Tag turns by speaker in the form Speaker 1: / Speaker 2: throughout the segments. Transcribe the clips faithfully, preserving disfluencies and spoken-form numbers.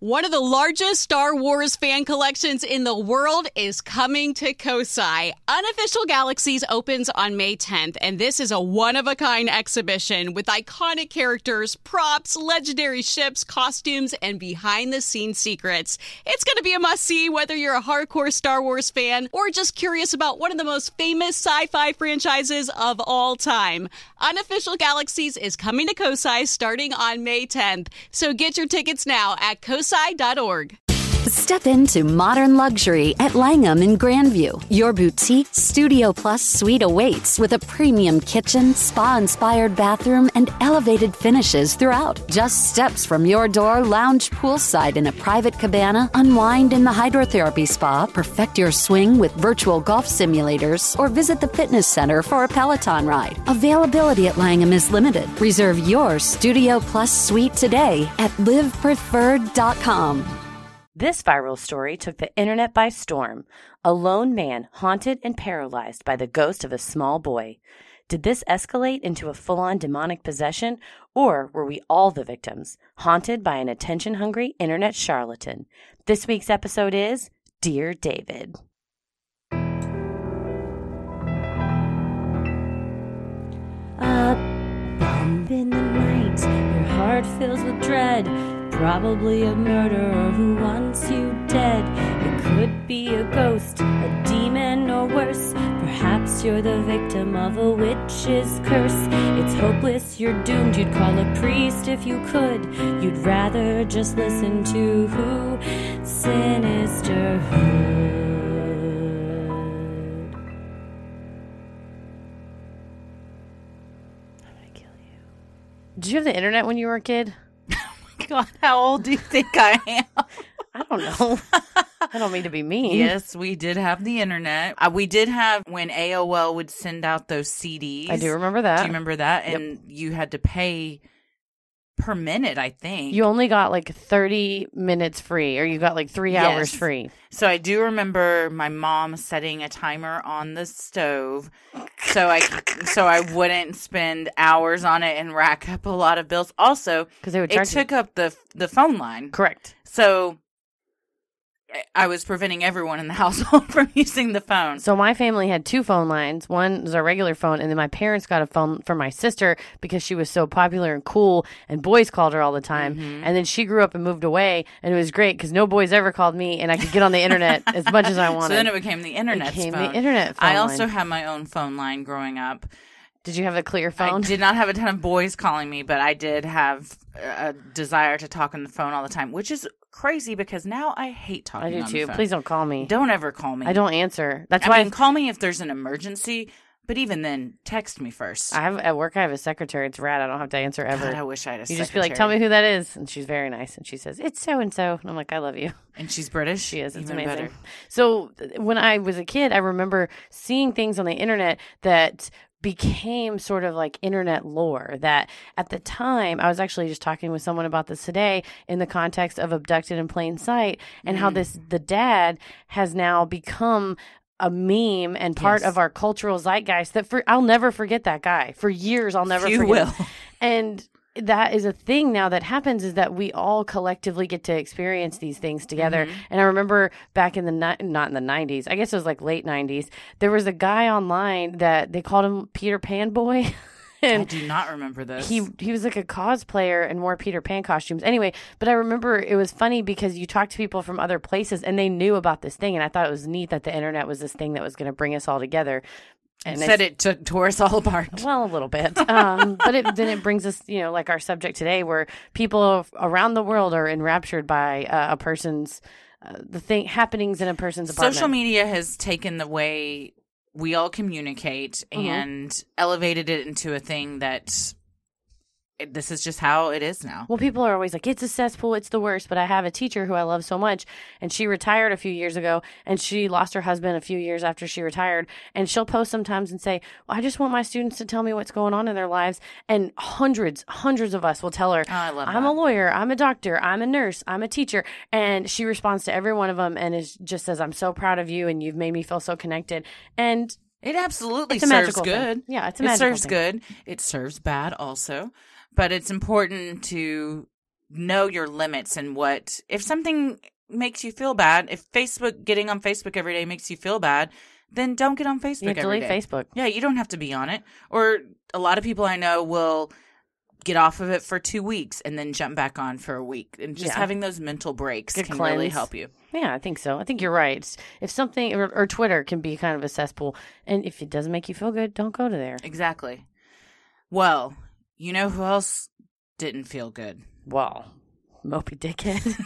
Speaker 1: One of the largest Star Wars fan collections in the world is coming to Kosai. Unofficial Galaxies opens on May tenth, and this is a one-of-a-kind exhibition with iconic characters, props, legendary ships, costumes, and behind-the-scenes secrets. It's going to be a must-see whether you're a hardcore Star Wars fan or just curious about one of the most famous sci-fi franchises of all time. Unofficial Galaxies is coming to Kosai starting on May tenth, so get your tickets now at kosai dot org.
Speaker 2: Step into modern luxury at Langham in Grandview. Your boutique Studio Plus suite awaits with a premium kitchen, spa-inspired bathroom, and elevated finishes throughout. Just steps from your door, lounge poolside in a private cabana, unwind in the hydrotherapy spa, perfect your swing with virtual golf simulators, or visit the fitness center for a Peloton ride. Availability at Langham is limited. Reserve your Studio Plus suite today at live preferred dot com.
Speaker 3: This viral story took the internet by storm. A lone man haunted and paralyzed by the ghost of a small boy. Did this escalate into a full-on demonic possession, or were we all the victims, haunted by an attention-hungry internet charlatan? This week's episode is Dear David.
Speaker 4: A bump in the night, your heart fills with dread. Probably a murderer who wants you dead. It could be a ghost, a demon, or worse. Perhaps you're the victim of a witch's curse. It's hopeless, you're doomed. You'd call a priest if you could. You'd rather just listen to who? Sinisterhood.
Speaker 3: I'm gonna kill you. Did you have the internet when you were a kid?
Speaker 5: God, how old do you think I am?
Speaker 3: I don't know. I don't mean to be mean.
Speaker 5: Yes, we did have the internet. Uh, we did have when A O L would send out those C Ds.
Speaker 3: I do remember that.
Speaker 5: Do you remember that?
Speaker 3: Yep.
Speaker 5: And you had to pay per minute, I think.
Speaker 3: You only got like thirty minutes free, or you got like three
Speaker 5: Yes.
Speaker 3: hours free.
Speaker 5: So I do remember my mom setting a timer on the stove so I so I wouldn't spend hours on it and rack up a lot of bills. Also,
Speaker 3: Because they would
Speaker 5: it
Speaker 3: charge
Speaker 5: took
Speaker 3: you.
Speaker 5: up the the phone line.
Speaker 3: Correct.
Speaker 5: So I was preventing everyone in the household from using the phone.
Speaker 3: So my family had two phone lines. One was our regular phone, and then my parents got a phone for my sister because she was so popular and cool, and boys called her all the time.
Speaker 5: Mm-hmm.
Speaker 3: And then she grew up and moved away, and it was great because no boys ever called me, and I could get on the internet as much as I wanted.
Speaker 5: So then it became the internet
Speaker 3: became
Speaker 5: phone.
Speaker 3: the internet phone
Speaker 5: I also
Speaker 3: line.
Speaker 5: had my own phone line growing up.
Speaker 3: Did you have a clear phone?
Speaker 5: I did not have a ton of boys calling me, but I did have a desire to talk on the phone all the time, which is crazy because now I hate talking
Speaker 3: I do
Speaker 5: on
Speaker 3: too.
Speaker 5: the phone.
Speaker 3: Please don't call me.
Speaker 5: Don't ever call me.
Speaker 3: I don't answer. That's
Speaker 5: I
Speaker 3: why
Speaker 5: mean, call me if there's an emergency, but even then, text me first.
Speaker 3: I have at work. I have a secretary. It's rad. I don't have to answer ever.
Speaker 5: God, I wish I had a
Speaker 3: You just be like, "Tell me who that is," and she's very nice. And she says, "It's so and so," and I'm like, "I love you."
Speaker 5: And she's British?
Speaker 3: She is. It's
Speaker 5: Even
Speaker 3: amazing.
Speaker 5: better.
Speaker 3: So th- when I was a kid, I remember seeing things on the internet that became sort of like internet lore that at the time, I was actually just talking with someone about this today in the context of Abducted in Plain Sight and mm. how this, the dad has now become a meme and part
Speaker 5: Yes.
Speaker 3: of our cultural zeitgeist that for, I'll never forget that guy. For years, I'll never
Speaker 5: You
Speaker 3: forget
Speaker 5: will.
Speaker 3: him. And that is a thing now that happens is that we all collectively get to experience these things together.
Speaker 5: Mm-hmm.
Speaker 3: And I remember back in the, ni- not in the nineties, I guess it was like late nineties, there was a guy online that they called him Peter Pan Boy. And
Speaker 5: I do not remember this.
Speaker 3: He he was like a cosplayer and wore Peter Pan costumes. Anyway, but I remember it was funny because you talked to people from other places and they knew about this thing. And I thought it was neat that the internet was this thing that was going to bring us all together.
Speaker 5: And said it took tore us all apart.
Speaker 3: Well, a little bit. Um, but it, then it brings us, you know, like our subject today where people around the world are enraptured by uh, a person's, uh, the thing, happenings in a person's apartment.
Speaker 5: Social media has taken the way we all communicate
Speaker 3: Mm-hmm.
Speaker 5: and elevated it into a thing that it, this is just how it is now.
Speaker 3: Well, people are always like, it's a cesspool, it's the worst. But I have a teacher who I love so much, and she retired a few years ago, and she lost her husband a few years after she retired. And she'll post sometimes and say, well, I just want my students to tell me what's going on in their lives. And hundreds, hundreds of us will tell her,
Speaker 5: Oh, I love
Speaker 3: I'm
Speaker 5: that.
Speaker 3: a lawyer, I'm a doctor, I'm a nurse, I'm a teacher. And she responds to every one of them and is just says, I'm so proud of you, and you've made me feel so connected. And
Speaker 5: It absolutely
Speaker 3: It's a
Speaker 5: serves
Speaker 3: magical thing.
Speaker 5: good.
Speaker 3: Yeah, it's a
Speaker 5: it
Speaker 3: magical
Speaker 5: serves
Speaker 3: thing.
Speaker 5: good. It serves bad also. But it's important to know your limits and what, if something makes you feel bad, if Facebook, getting on Facebook every day makes you feel bad, then don't get on Facebook
Speaker 3: You have to
Speaker 5: every
Speaker 3: delete
Speaker 5: day.
Speaker 3: Facebook.
Speaker 5: Yeah, you don't have to be on it. Or a lot of people I know will get off of it for two weeks and then jump back on for a week. And just
Speaker 3: Yeah.
Speaker 5: having those mental breaks
Speaker 3: Good
Speaker 5: can
Speaker 3: cleanse.
Speaker 5: really help you.
Speaker 3: Yeah, I think so. I think you're right. If something, or, or Twitter can be kind of a cesspool. And if it doesn't make you feel good, don't go to there.
Speaker 5: Exactly. Well, you know who else didn't feel good?
Speaker 3: Well, Moby Dickhead.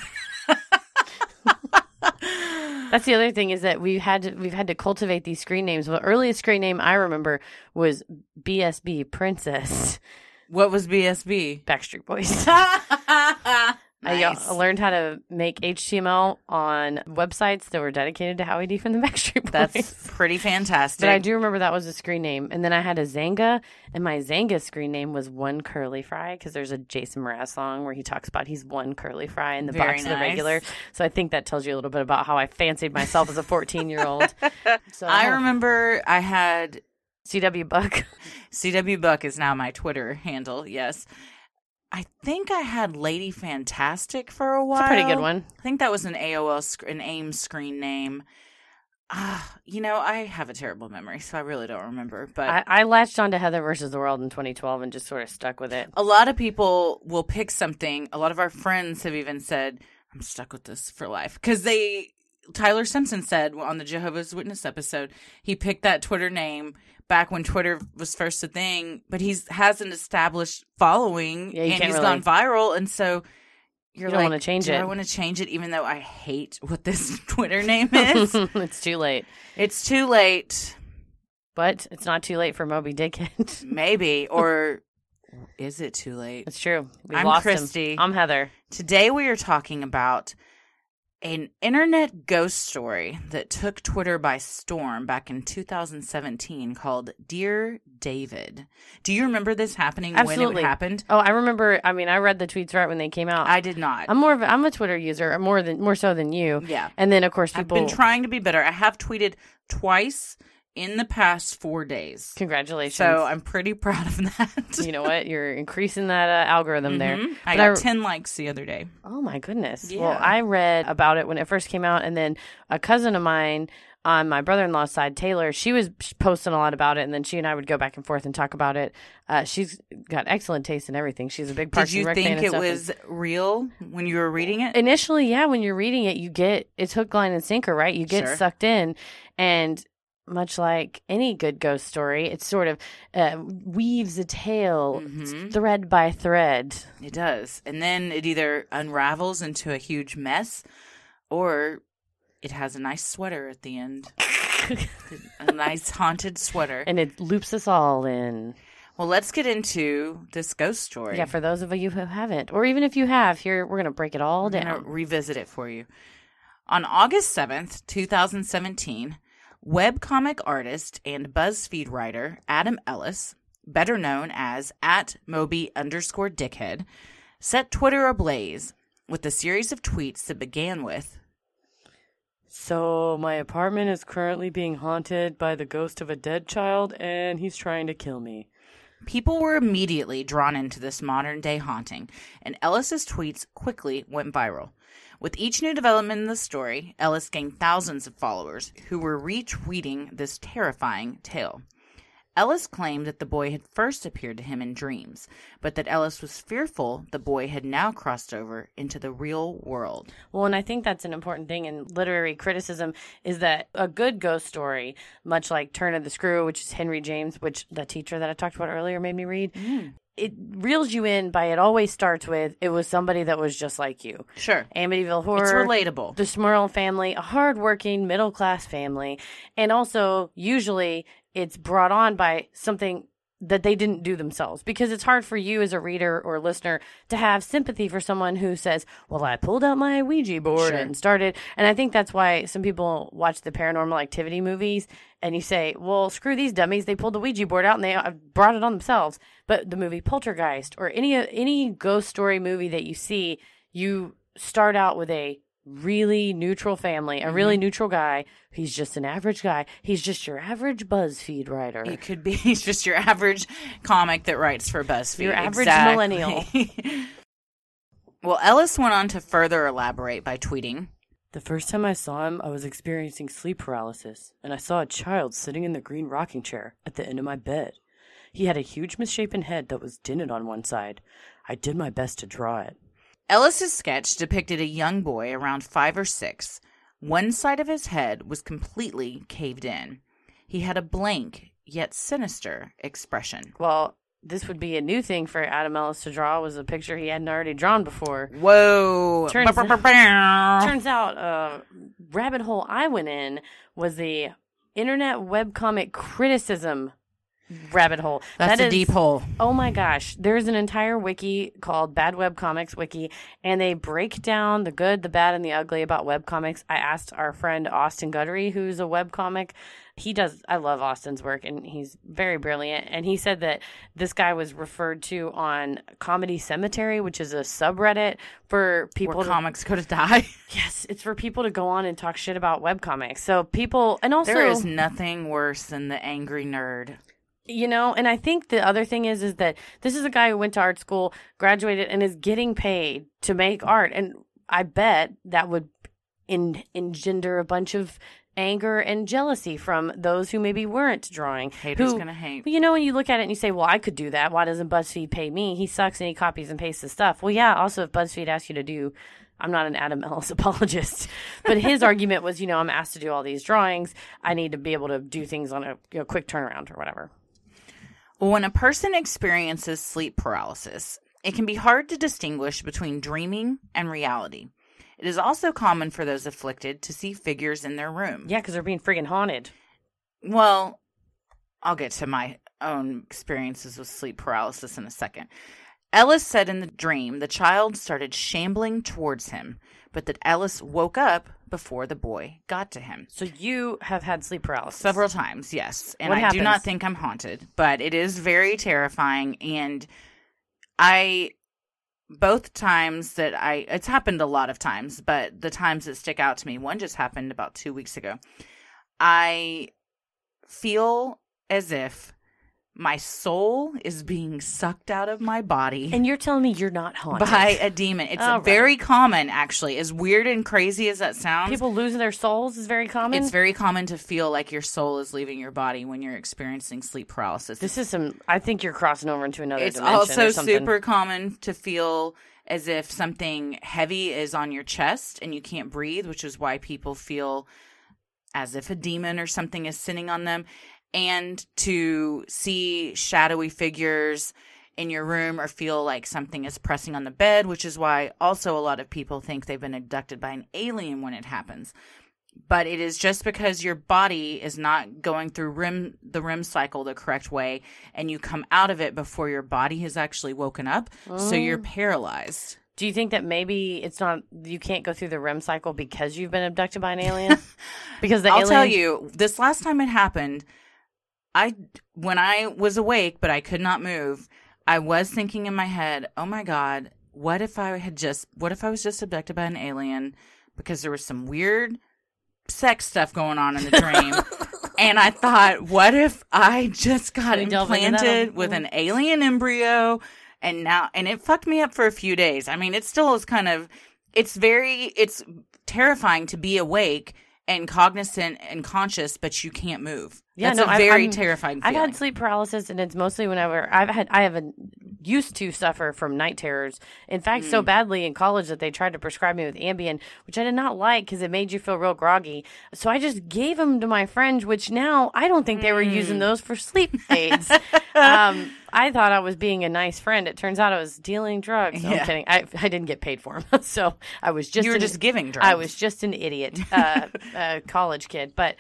Speaker 3: That's the other thing is that we had to, we've had to cultivate these screen names. The earliest screen name I remember was B S B Princess.
Speaker 5: What was B S B?
Speaker 3: Backstreet Boys.
Speaker 5: Nice.
Speaker 3: I, I learned how to make H T M L on websites that were dedicated to Howie D from the Backstreet Boys.
Speaker 5: That's pretty fantastic.
Speaker 3: But I do remember that was a screen name. And then I had a Zanga, and my Zanga screen name was One Curly Fry, because there's a Jason Mraz song where he talks about he's one curly fry in the
Speaker 5: Very
Speaker 3: box of the
Speaker 5: nice.
Speaker 3: regular. So I think that tells you a little bit about how I fancied myself as a fourteen-year-old. So
Speaker 5: I remember I had
Speaker 3: C W Buck.
Speaker 5: C W Buck is now my Twitter handle, yes. I think I had Lady Fantastic for a while.
Speaker 3: It's a pretty good one.
Speaker 5: I think that was an A O L, sc- an AIM screen name. Ah, you know, I have a terrible memory, so I really don't remember. But
Speaker 3: I, I latched onto Heather versus the World in twenty twelve and just sort of stuck with it.
Speaker 5: a lot of people will pick something. A lot of our friends have even said, I'm stuck with this for life. Because they, Tyler Simpson said on the Jehovah's Witness episode, he picked that Twitter name back when Twitter was first a thing, but he's has an established following,
Speaker 3: Yeah, you
Speaker 5: and
Speaker 3: can't
Speaker 5: he's
Speaker 3: really-
Speaker 5: gone viral, and so you're
Speaker 3: You don't
Speaker 5: like,
Speaker 3: wanna change
Speaker 5: do
Speaker 3: it."
Speaker 5: I want to change it, even though I hate what this Twitter name is?
Speaker 3: It's too late.
Speaker 5: It's too late,
Speaker 3: But it's not too late for Moby Dickhead.
Speaker 5: maybe, or is it too late?
Speaker 3: It's true. We've
Speaker 5: I'm
Speaker 3: lost
Speaker 5: Christy.
Speaker 3: him. I'm Heather.
Speaker 5: Today we are talking about an internet ghost story that took Twitter by storm back in two thousand seventeen called Dear David. Do you remember this happening
Speaker 3: Absolutely.
Speaker 5: when it happened?
Speaker 3: Oh, I remember. I mean, I read the tweets right when they came out.
Speaker 5: I did not.
Speaker 3: I'm more of a, I'm a Twitter user, more than more so than you.
Speaker 5: Yeah.
Speaker 3: And then of course
Speaker 5: I've
Speaker 3: people.
Speaker 5: been trying to be better. I have tweeted twice in the past four days.
Speaker 3: Congratulations.
Speaker 5: So I'm pretty proud of that.
Speaker 3: you know what? You're increasing that uh, algorithm there.
Speaker 5: Mhm. I
Speaker 3: But
Speaker 5: got ten likes the other day.
Speaker 3: Oh my goodness.
Speaker 5: Yeah.
Speaker 3: Well, I read about it when it first came out, and then a cousin of mine on my brother-in-law's side, Taylor, she was posting a lot about it, and then she and I would go back and forth and talk about it. Uh, she's got excellent taste in everything. She's a big Parks
Speaker 5: Did you
Speaker 3: and Rec fan
Speaker 5: think
Speaker 3: and
Speaker 5: it
Speaker 3: stuff, and-
Speaker 5: was real when you were reading it?
Speaker 3: Initially, yeah, when you're reading it, you get it's hook, line, and sinker, right? You get
Speaker 5: Sure.
Speaker 3: sucked in, and much like any good ghost story, it sort of uh, weaves a tale
Speaker 5: Mhm.
Speaker 3: thread by thread.
Speaker 5: It does. And then it either unravels into a huge mess or it has a nice sweater at the end. A nice haunted sweater.
Speaker 3: And it loops us all in.
Speaker 5: Well, let's get into this ghost story.
Speaker 3: Yeah, for those of you who haven't, or even if you have, here we're going to break it all
Speaker 5: I'm going to
Speaker 3: down.
Speaker 5: revisit it for you. On August seventh, twenty seventeen, webcomic artist and BuzzFeed writer Adam Ellis, better known as at Moby underscore Dickhead, set Twitter ablaze with a series of tweets that began with,
Speaker 3: So, my apartment is currently being haunted by the ghost of a dead child, and he's trying to kill me.
Speaker 5: People were immediately drawn into this modern-day haunting, and Ellis's tweets quickly went viral. With each new development in the story, Ellis gained thousands of followers who were retweeting this terrifying tale. Ellis claimed that the boy had first appeared to him in dreams, but that Ellis was fearful the boy had now crossed over into the real world.
Speaker 3: Well, and I think that's an important thing in literary criticism is that a good ghost story, much like Turn of the Screw, which is Henry James, which the teacher that I talked about earlier made me read,
Speaker 5: Mm.
Speaker 3: it reels you in by it always starts with, it was somebody that was just like you.
Speaker 5: Sure.
Speaker 3: Amityville Horror.
Speaker 5: It's relatable.
Speaker 3: The Smurl family, a hardworking middle-class family. And also, usually, it's brought on by something that they didn't do themselves. Because it's hard for you as a reader or listener to have sympathy for someone who says, well, I pulled out my Ouija board
Speaker 5: Sure.
Speaker 3: and started. And I think that's why some people watch the Paranormal Activity movies and you say, well, screw these dummies. They pulled the Ouija board out and they uh, brought it on themselves. But the movie Poltergeist or any any ghost story movie that you see, you start out with a really neutral family, a really neutral guy. He's just an average guy. He's just your average BuzzFeed writer.
Speaker 5: It could be he's just your average comic that writes for BuzzFeed.
Speaker 3: Your average
Speaker 5: Exactly.
Speaker 3: millennial.
Speaker 5: Well, Ellis went on to further elaborate by tweeting,
Speaker 3: "The first time I saw him, I was experiencing sleep paralysis, and I saw a child sitting in the green rocking chair at the end of my bed. He had a huge misshapen head that was dinted on one side. I did my best to draw it."
Speaker 5: Ellis's sketch depicted a young boy around five or six. One side of his head was completely caved in. He had a blank, yet sinister, expression.
Speaker 3: Well, this would be a new thing for Adam Ellis to draw, was a picture he hadn't already drawn before.
Speaker 5: Whoa.
Speaker 3: Turns, turns out a rabbit hole I went in was the internet webcomic criticism rabbit hole.
Speaker 5: That's
Speaker 3: that
Speaker 5: a
Speaker 3: is,
Speaker 5: deep hole.
Speaker 3: Oh my gosh. There's an entire wiki called Bad Webcomics Wiki, and they break down the good, the bad, and the ugly about webcomics. I asked our friend Austin Guttery, who's a webcomic. He does, I love Austin's work, and he's very brilliant. And he said that this guy was referred to on Comedy Cemetery, which is a subreddit for people
Speaker 5: Where
Speaker 3: to,
Speaker 5: comics go to die.
Speaker 3: Yes, it's for people to go on and talk shit about webcomics. So people, and also
Speaker 5: There is nothing worse than the angry nerd.
Speaker 3: You know, and I think the other thing is, is that this is a guy who went to art school, graduated, and is getting paid to make art. And I bet that would en- engender a bunch of anger and jealousy from those who maybe weren't drawing.
Speaker 5: Haters
Speaker 3: who,
Speaker 5: gonna hate.
Speaker 3: You know, when you look at it and you say, well, I could do that. Why doesn't BuzzFeed pay me? He sucks and he copies and pastes his stuff. Well, yeah, also if BuzzFeed asks you to do, I'm not an Adam Ellis apologist, but his argument was, you know, I'm asked to do all these drawings. I need to be able to do things on a you know, quick turnaround or whatever.
Speaker 5: When a person experiences sleep paralysis, it can be hard to distinguish between dreaming and reality. It is also common for those afflicted to see figures in their room.
Speaker 3: Yeah, because they're being friggin' haunted.
Speaker 5: Well, I'll get to my own experiences with sleep paralysis in a second. Ellis said in the dream the child started shambling towards him, but that Ellis woke up before the boy got to him.
Speaker 3: So you have had sleep paralysis?
Speaker 5: Several times, yes. And
Speaker 3: What
Speaker 5: I
Speaker 3: happens?
Speaker 5: do not think I'm haunted, but it is very terrifying. And I, both times that I, it's happened a lot of times, but the times that stick out to me, one just happened about two weeks ago. I feel as if my soul is being sucked out of my body.
Speaker 3: And you're telling me you're not haunted?
Speaker 5: By a demon. It's
Speaker 3: All right.
Speaker 5: very common, actually. As weird and crazy as that sounds.
Speaker 3: People losing their souls is very common?
Speaker 5: It's very common to feel like your soul is leaving your body when you're experiencing sleep paralysis.
Speaker 3: This is some, I think you're crossing over into another
Speaker 5: It's
Speaker 3: dimension
Speaker 5: also
Speaker 3: or something.
Speaker 5: super common to feel as if something heavy is on your chest and you can't breathe, which is why people feel as if a demon or something is sitting on them. And to see shadowy figures in your room or feel like something is pressing on the bed, which is why also a lot of people think they've been abducted by an alien when it happens. But it is just because your body is not going through R E M, the R E M cycle the correct way, and you come out of it before your body has actually woken up, mm. so you're paralyzed.
Speaker 3: Do you think that maybe it's not, you can't go through the R E M cycle because you've been abducted by an alien? Because the
Speaker 5: I'll
Speaker 3: alien...
Speaker 5: tell you, this last time it happened, I, when I was awake, but I could not move, I was thinking in my head, oh my God, what if I had just, what if I was just abducted by an alien? Because there was some weird sex stuff going on in the dream. And I thought, what if I just got implanted with an alien embryo? And now, and it fucked me up for a few days. I mean, it still is kind of, it's very, it's terrifying to be awake and cognizant and conscious, but you can't move.
Speaker 3: Yeah,
Speaker 5: That's
Speaker 3: no,
Speaker 5: a very
Speaker 3: I've,
Speaker 5: terrifying
Speaker 3: I've
Speaker 5: feeling.
Speaker 3: had sleep paralysis, and it's mostly whenever I've had, I have a, used to suffer from night terrors. In fact, mm. so badly in college that they tried to prescribe me with Ambien, which I did not like because it made you feel real groggy. So I just gave them to my friends, which now I don't think they were mm. using those for sleep aids. um, I thought I was being a nice friend. It turns out I was dealing drugs. No,
Speaker 5: yeah.
Speaker 3: I'm kidding. I, I didn't get paid for them. So I was just
Speaker 5: You were
Speaker 3: an,
Speaker 5: just giving drugs.
Speaker 3: I was just an idiot, uh, a college kid. But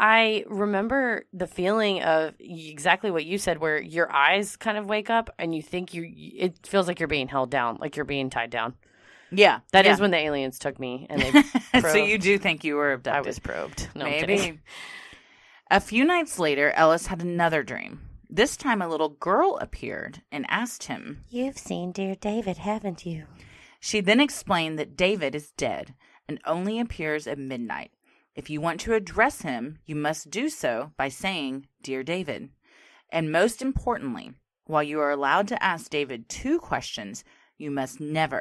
Speaker 3: I remember the feeling of exactly what you said, where your eyes kind of wake up and you think you, it feels like you're being held down, like you're being tied down.
Speaker 5: Yeah.
Speaker 3: That
Speaker 5: yeah.
Speaker 3: is when the aliens took me. And they probed.
Speaker 5: So you do think you were abducted?
Speaker 3: I was probed. No,
Speaker 5: Maybe.
Speaker 3: I'm kidding.
Speaker 5: A few nights later, Ellis had another dream. This time a little girl appeared and asked him,
Speaker 4: "You've seen dear David, haven't you?"
Speaker 5: She then explained that David is dead and only appears at midnight. If you want to address him, you must do so by saying, "Dear David." And most importantly, while you are allowed to ask David two questions, you must never,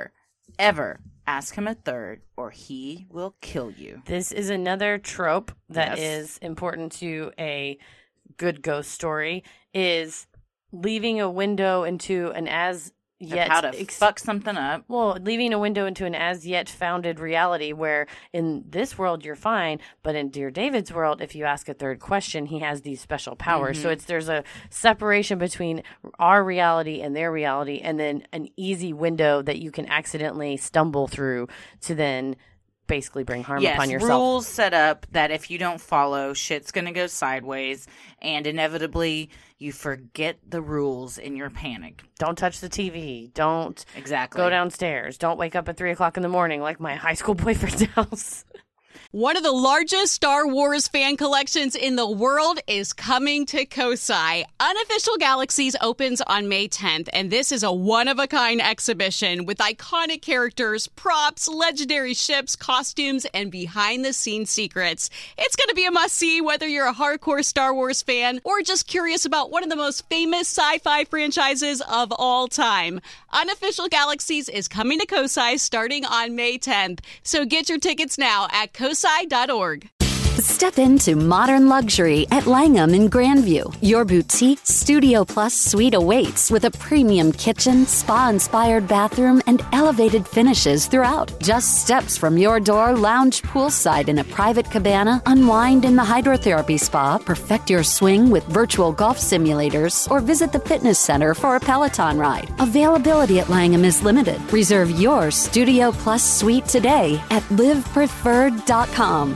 Speaker 5: ever ask him a third or he will kill you.
Speaker 3: This is another trope that
Speaker 5: Yes.
Speaker 3: is important to a good ghost story, is leaving a window into an as yet
Speaker 5: Of how to
Speaker 3: ex-
Speaker 5: fuck something up.
Speaker 3: well, leaving a window into an as yet founded reality where in this world you're fine, but in Dear David's world, if you ask a third question, he has these special powers.
Speaker 5: Mm-hmm.
Speaker 3: So it's there's a separation between our reality and their reality, and then an easy window that you can accidentally stumble through to then basically bring harm
Speaker 5: Yes,
Speaker 3: upon yourself.
Speaker 5: rules set up that if you don't follow, shit's going to go sideways, and inevitably you forget the rules in your panic.
Speaker 3: Don't touch the T V. Don't
Speaker 5: Exactly.
Speaker 3: go downstairs. Don't wake up at three o'clock in the morning like my high school boyfriend's house.
Speaker 1: One of the largest Star Wars fan collections in the world is coming to Kosai. Unofficial Galaxies opens on May tenth, and this is a one-of-a-kind exhibition with iconic characters, props, legendary ships, costumes, and behind-the-scenes secrets. It's going to be a must-see whether you're a hardcore Star Wars fan or just curious about one of the most famous sci-fi franchises of all time. Unofficial Galaxies is coming to Kosai starting on May tenth, so get your tickets now at kosai dot org.
Speaker 2: Step into modern luxury at Langham in Grandview. Your boutique Studio Plus suite awaits with a premium kitchen, spa-inspired bathroom, and elevated finishes throughout. Just steps from your door, lounge poolside in a private cabana, unwind in the hydrotherapy spa, perfect your swing with virtual golf simulators, or visit the fitness center for a Peloton ride. Availability at Langham is limited. Reserve your Studio Plus suite today at live preferred dot com.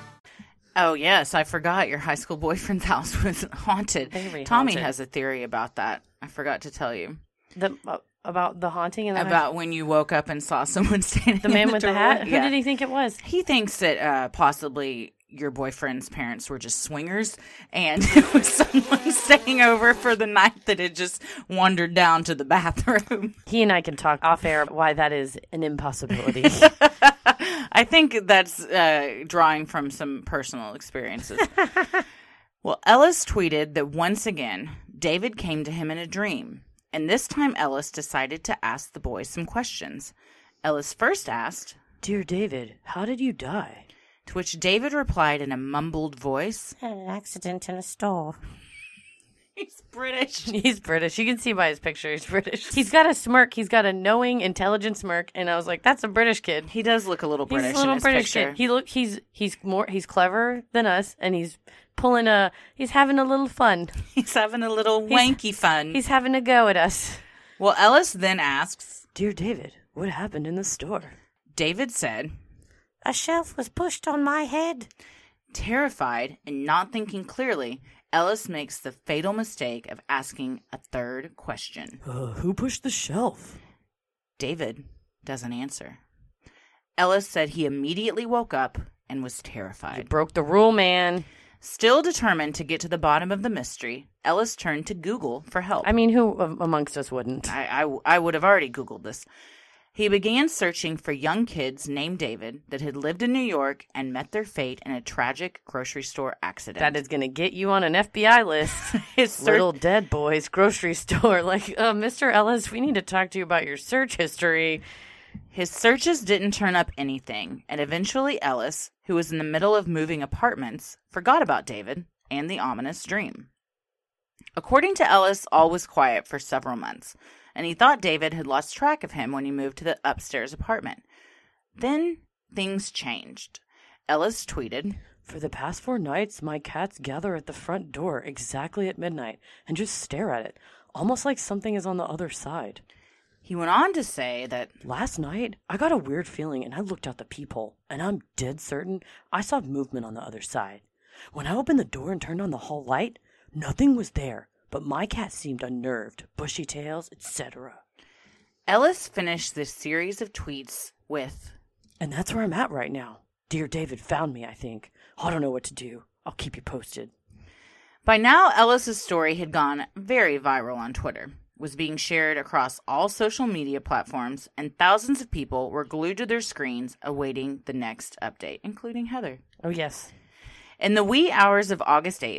Speaker 5: Oh, yes. I forgot your high school boyfriend's house was haunted.
Speaker 3: Very
Speaker 5: Tommy
Speaker 3: haunted.
Speaker 5: has a theory about that. I forgot to tell you.
Speaker 3: The uh, about the haunting and the
Speaker 5: About when you woke up and saw someone standing
Speaker 3: the man
Speaker 5: in the
Speaker 3: with the
Speaker 5: doorway.
Speaker 3: hat.
Speaker 5: Yeah.
Speaker 3: Who did he think it was?
Speaker 5: He thinks that uh, possibly your boyfriend's parents were just swingers and it was someone staying over for the night that had just wandered down to the bathroom.
Speaker 3: He and I can talk off air why that is an impossibility.
Speaker 5: I think that's uh, drawing from some personal experiences. Well, Ellis tweeted that once again, David came to him in a dream. And this time Ellis decided to ask the boy some questions. Ellis first asked,
Speaker 3: Dear David, how did you die?
Speaker 5: to which David replied in a mumbled voice.
Speaker 4: Had an accident in a store.
Speaker 5: He's British.
Speaker 3: He's British. You can see by his picture he's British. He's got a smirk. He's got a knowing, intelligent smirk. And I was like, that's a British kid.
Speaker 5: He does look a little
Speaker 3: He's
Speaker 5: British
Speaker 3: a little
Speaker 5: in his
Speaker 3: British
Speaker 5: picture.
Speaker 3: kid. He look he's he's more he's clever than us, and he's pulling a he's having a little fun.
Speaker 5: He's having a little wanky fun.
Speaker 3: He's having a go at us.
Speaker 5: Well, Ellis then asks,
Speaker 3: Dear David, what happened in the store?
Speaker 5: David said,
Speaker 4: A shelf was pushed on my head.
Speaker 5: terrified and not thinking clearly, Ellis makes the fatal mistake of asking a third question.
Speaker 3: Uh, who pushed the shelf?
Speaker 5: David doesn't answer. Ellis said he immediately woke up and was terrified.
Speaker 3: Broke the rule, man.
Speaker 5: Still determined to get to the bottom of the mystery, Ellis turned to Google for help.
Speaker 3: I mean, who a- amongst us wouldn't?
Speaker 5: I, I, I would have already Googled this. He began searching for young kids named David that had lived in New York and met their fate in a tragic grocery store accident.
Speaker 3: That is going to get you on an F B I list.
Speaker 5: His search-
Speaker 3: Little Dead Boys grocery store. Like, uh, Mister Ellis, we need to talk to you about your search history.
Speaker 5: His searches didn't turn up anything, and eventually Ellis, who was in the middle of moving apartments, forgot about David and the ominous dream. According to Ellis, all was quiet for several months, and he thought David had lost track of him when he moved to the upstairs apartment. Then things changed. Ellis tweeted,
Speaker 3: For the past four nights, my cats gather at the front door exactly at midnight and just stare at it, almost like something is on the other side.
Speaker 5: He went on to say that
Speaker 3: Last night, I got a weird feeling and I looked out the peephole, and I'm dead certain I saw movement on the other side. When I opened the door and turned on the hall light, nothing was there, but my cat seemed unnerved, bushy tails, et cetera.
Speaker 5: Ellis finished this series of tweets with,
Speaker 3: And that's where I'm at right now. Dear David found me, I think. I don't know what to do. I'll keep you posted.
Speaker 5: By now, Ellis's story had gone very viral on Twitter, was being shared across all social media platforms, and thousands of people were glued to their screens awaiting the next update, including Heather.
Speaker 3: Oh, yes.
Speaker 5: In the wee hours of August eighth,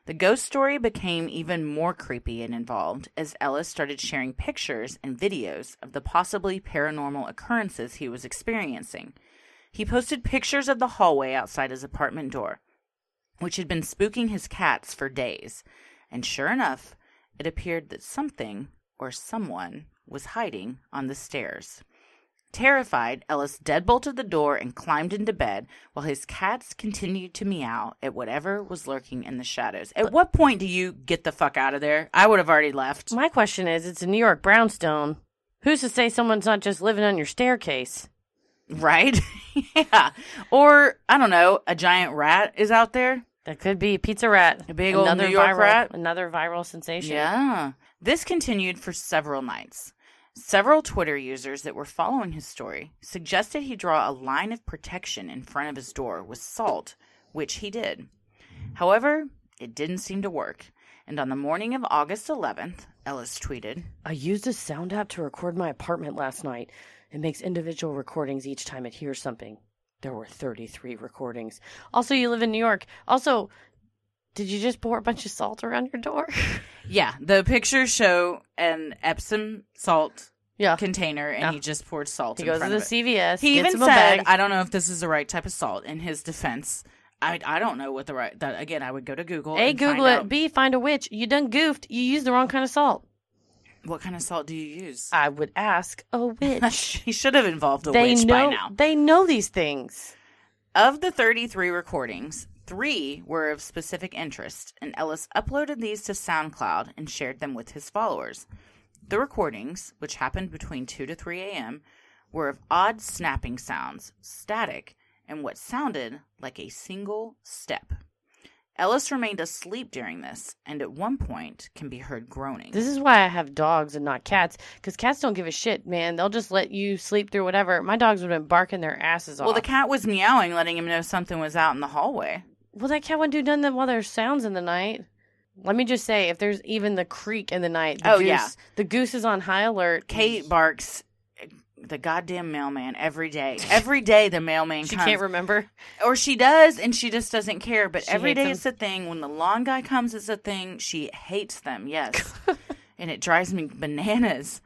Speaker 5: The ghost story became even more creepy and involved as Ellis started sharing pictures and videos of the possibly paranormal occurrences he was experiencing. He posted pictures of the hallway outside his apartment door, which had been spooking his cats for days. And sure enough, it appeared that something or someone was hiding on the stairs. Terrified, Ellis deadbolted the door and climbed into bed while his cats continued to meow at whatever was lurking in the shadows. At what point do you get the fuck out of there? I would have already left.
Speaker 3: My question is, it's a New York brownstone. Who's to say someone's not just living on your staircase?
Speaker 5: Right? Yeah. Or, I don't know, a giant rat is out there.
Speaker 3: That could be a pizza rat.
Speaker 5: A big
Speaker 3: another
Speaker 5: old New York
Speaker 3: viral,
Speaker 5: rat.
Speaker 3: Another viral sensation.
Speaker 5: Yeah. This continued for several nights. Several Twitter users that were following his story suggested he draw a line of protection in front of his door with salt, which he did. However, it didn't seem to work, and on the morning of August eleventh, Ellis tweeted,
Speaker 3: I used a sound app to record my apartment last night. It makes individual recordings each time it hears something. There were thirty-three recordings. Also, you live in New York. Also, did you just pour a bunch of salt around your door?
Speaker 5: Yeah, the pictures show an Epsom salt
Speaker 3: yeah.
Speaker 5: container, and
Speaker 3: Yeah.
Speaker 5: he just poured salt
Speaker 3: He
Speaker 5: in
Speaker 3: goes
Speaker 5: front
Speaker 3: to
Speaker 5: of
Speaker 3: the
Speaker 5: it.
Speaker 3: C V S.
Speaker 5: He
Speaker 3: gets
Speaker 5: even
Speaker 3: him a
Speaker 5: said,
Speaker 3: bag.
Speaker 5: I don't know if this is the right type of salt. In his defense, I I don't know what the right, that again, I would go to Google
Speaker 3: A,
Speaker 5: and
Speaker 3: Google
Speaker 5: find
Speaker 3: it.
Speaker 5: out.
Speaker 3: B, find a witch. You done goofed. You used the wrong kind of salt.
Speaker 5: What kind of salt do you use?
Speaker 3: I would ask a witch.
Speaker 5: He should have involved a
Speaker 3: they
Speaker 5: witch
Speaker 3: know,
Speaker 5: by now.
Speaker 3: They know these things.
Speaker 5: Of the thirty-three recordings, three were of specific interest, and Ellis uploaded these to SoundCloud and shared them with his followers. The recordings, which happened between two to three a.m., were of odd snapping sounds, static, and what sounded like a single step. Ellis remained asleep during this, and at one point can be heard groaning.
Speaker 3: This is why I have dogs and not cats, because cats don't give a shit, man. They'll just let you sleep through whatever. My dogs would have been barking their asses off.
Speaker 5: Well, the cat was meowing, letting him know something was out in the hallway.
Speaker 3: Well, that cat wouldn't do nothing while there's sounds in the night. Let me just say, if there's even the creak in the night, the
Speaker 5: Oh,
Speaker 3: goose,
Speaker 5: yeah.
Speaker 3: the goose is on high alert.
Speaker 5: Kate barks the goddamn mailman every day. Every day the mailman
Speaker 3: She
Speaker 5: comes.
Speaker 3: can't remember.
Speaker 5: Or she does, and she just doesn't care. But
Speaker 3: She
Speaker 5: every
Speaker 3: hates
Speaker 5: day
Speaker 3: them.
Speaker 5: it's a thing. When the lawn guy comes, it's a thing. She hates them, yes. And it drives me bananas.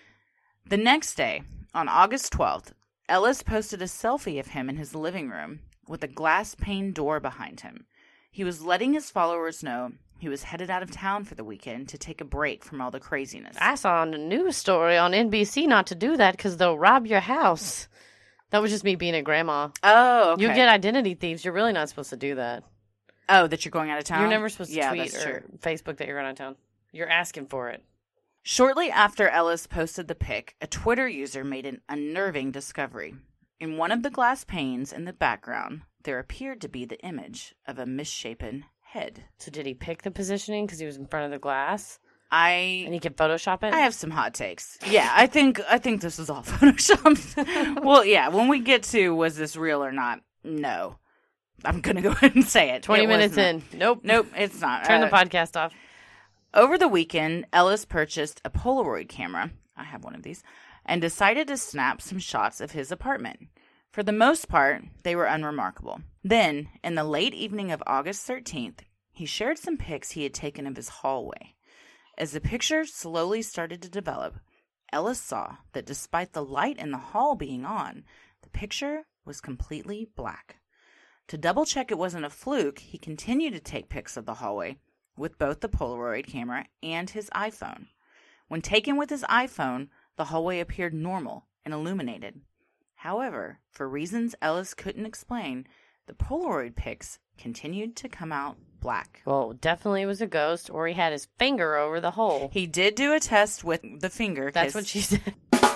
Speaker 5: The next day, on August twelfth, Ellis posted a selfie of him in his living room with a glass pane door behind him. He was letting his followers know he was headed out of town for the weekend to take a break from all the craziness.
Speaker 3: I saw on the news story on N B C not to do that because they'll rob your house. That was just me being a grandma.
Speaker 5: Oh, okay.
Speaker 3: You get identity thieves. You're really not supposed to do that.
Speaker 5: Oh, that you're going out of town?
Speaker 3: You're never supposed to
Speaker 5: yeah,
Speaker 3: tweet
Speaker 5: that's
Speaker 3: or
Speaker 5: true.
Speaker 3: Facebook that you're going out of town. You're asking for it.
Speaker 5: Shortly after Ellis posted the pic, a Twitter user made an unnerving discovery. In one of the glass panes in the background, there appeared to be the image of a misshapen head.
Speaker 3: So did he pick the positioning because he was in front of the glass
Speaker 5: I
Speaker 3: and he could Photoshop it?
Speaker 5: I have some hot takes. Yeah, I think I think this is all photoshopped. Well, yeah, when we get to was this real or not, no. I'm going to go ahead and say it.
Speaker 3: twenty
Speaker 5: It was
Speaker 3: minutes
Speaker 5: not.
Speaker 3: in. Nope.
Speaker 5: Nope, it's not.
Speaker 3: Turn
Speaker 5: Uh,
Speaker 3: the podcast off.
Speaker 5: Over the weekend, Ellis purchased a Polaroid camera, I have one of these, and decided to snap some shots of his apartment. For the most part, they were unremarkable. Then, in the late evening of August thirteenth, he shared some pics he had taken of his hallway. As the picture slowly started to develop, Ellis saw that despite the light in the hall being on, the picture was completely black. To double check it wasn't a fluke, he continued to take pics of the hallway with both the Polaroid camera and his iPhone. When taken with his iPhone, the hallway appeared normal and illuminated. However, for reasons Ellis couldn't explain, the Polaroid pics continued to come out black.
Speaker 3: Well, definitely it was a ghost, or he had his finger over the hole.
Speaker 5: He did do a test with the finger.
Speaker 3: That's
Speaker 5: 'cause-
Speaker 3: what she said.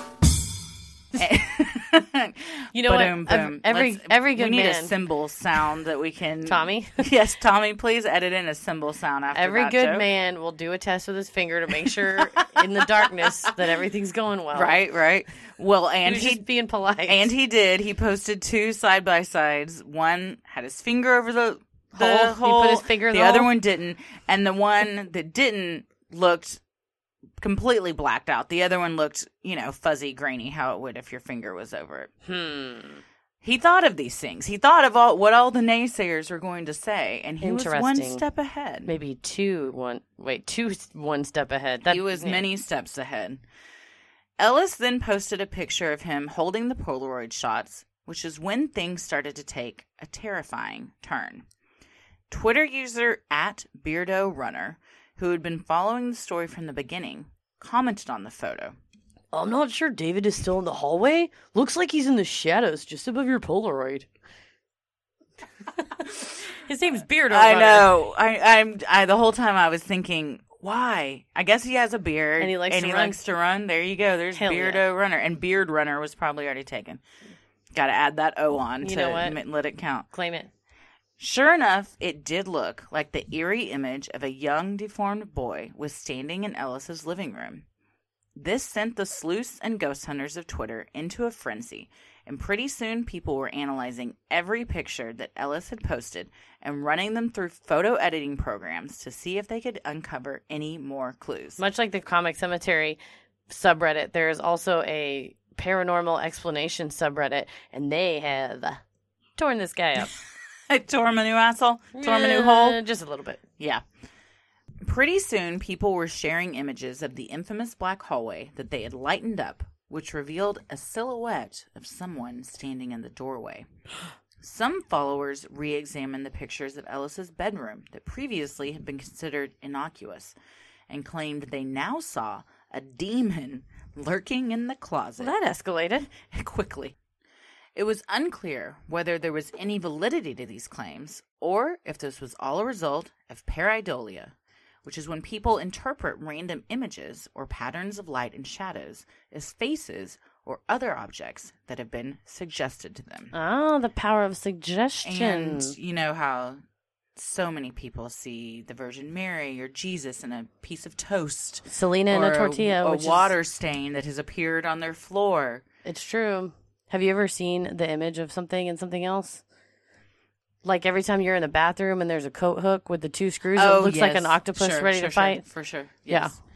Speaker 3: You know
Speaker 5: Ba-doom,
Speaker 3: what?
Speaker 5: boom.
Speaker 3: Every
Speaker 5: Let's-
Speaker 3: every good
Speaker 5: we need
Speaker 3: man.
Speaker 5: a cymbal sound that we can.
Speaker 3: Tommy?
Speaker 5: Yes, Tommy, please edit in a cymbal sound after
Speaker 3: Every
Speaker 5: that
Speaker 3: good
Speaker 5: joke.
Speaker 3: man will do a test with his finger to make sure in the darkness that everything's going well.
Speaker 5: Right, right. Well,
Speaker 3: He
Speaker 5: and
Speaker 3: was
Speaker 5: he
Speaker 3: just being polite.
Speaker 5: and he did. He posted two side by sides. One had his finger over the the
Speaker 3: Hole. He
Speaker 5: hole.
Speaker 3: put his finger in
Speaker 5: the
Speaker 3: the
Speaker 5: other
Speaker 3: hole?
Speaker 5: one didn't, and the one that didn't looked completely blacked out. The other one looked, you know, fuzzy, grainy, how it would if your finger was over it.
Speaker 3: Hmm.
Speaker 5: He thought of these things. He thought of all what all the naysayers were going to say, and he was one step ahead.
Speaker 3: Maybe two one wait two one step ahead. That,
Speaker 5: he was
Speaker 3: yeah.
Speaker 5: many steps ahead. Ellis then posted a picture of him holding the Polaroid shots, which is when things started to take a terrifying turn. Twitter user at Beardo Runner, who had been following the story from the beginning, commented on the photo.
Speaker 3: I'm not sure David is still in the hallway. Looks like he's in the shadows just above your Polaroid. His name's Beardo
Speaker 5: I
Speaker 3: Runner.
Speaker 5: know. I, I'm. I the whole time I was thinking, why? I guess he has a beard
Speaker 3: and he likes
Speaker 5: and
Speaker 3: to
Speaker 5: he
Speaker 3: run.
Speaker 5: likes to run. There you go. There's
Speaker 3: Hell
Speaker 5: Beardo
Speaker 3: yeah.
Speaker 5: Runner, and Beard Runner was probably already taken. Got to add that O on
Speaker 3: You
Speaker 5: to
Speaker 3: know what?
Speaker 5: m- let it count.
Speaker 3: Claim it.
Speaker 5: Sure enough, it did look like the eerie image of a young, deformed boy was standing in Ellis's living room. This sent the sleuths and ghost hunters of Twitter into a frenzy, and pretty soon people were analyzing every picture that Ellis had posted and running them through photo editing programs to see if they could uncover any more clues.
Speaker 3: Much like the Comic Cemetery subreddit, there is also a paranormal explanation subreddit, and they have torn this guy up.
Speaker 5: I tore my new asshole? Tore my new hole?
Speaker 3: Uh, Just a little bit.
Speaker 5: Yeah. Pretty soon, people were sharing images of the infamous black hallway that they had lightened up, which revealed a silhouette of someone standing in the doorway. Some followers re-examined the pictures of Ellis's bedroom that previously had been considered innocuous and claimed they now saw a demon lurking in the closet.
Speaker 3: Well, that escalated.
Speaker 5: Quickly. It was unclear whether there was any validity to these claims or if this was all a result of pareidolia, which is when people interpret random images or patterns of light and shadows as faces or other objects that have been suggested to them.
Speaker 3: Oh, the power of suggestion.
Speaker 5: And you know how so many people see the Virgin Mary or Jesus in a piece of toast.
Speaker 3: Selena in a tortilla.
Speaker 5: A, a
Speaker 3: which
Speaker 5: water
Speaker 3: is,
Speaker 5: stain that has appeared on their floor.
Speaker 3: It's true. Have you ever seen the image of something and something else? Like every time you're in the bathroom and there's a coat hook with the two screws,
Speaker 5: oh,
Speaker 3: it looks
Speaker 5: yes.
Speaker 3: like an octopus
Speaker 5: sure,
Speaker 3: ready
Speaker 5: sure,
Speaker 3: to fight.
Speaker 5: Sure, for sure.
Speaker 3: Yeah.
Speaker 5: Yes.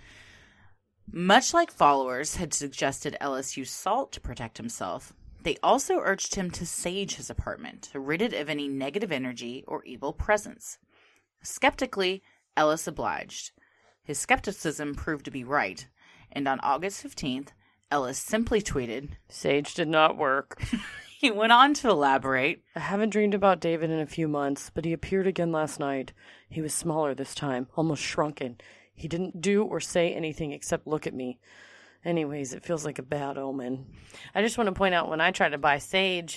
Speaker 5: Much like followers had suggested Ellis use salt to protect himself, they also urged him to sage his apartment to rid it of any negative energy or evil presence. Skeptically, Ellis obliged. His skepticism proved to be right, and on August fifteenth, Ellis simply tweeted,
Speaker 3: "Sage did not work."
Speaker 5: He went on to elaborate.
Speaker 3: "I haven't dreamed about David in a few months, but he appeared again last night. He was smaller this time, almost shrunken. He didn't do or say anything except look at me. Anyways, it feels like a bad omen." I just want to point out when I tried to buy sage,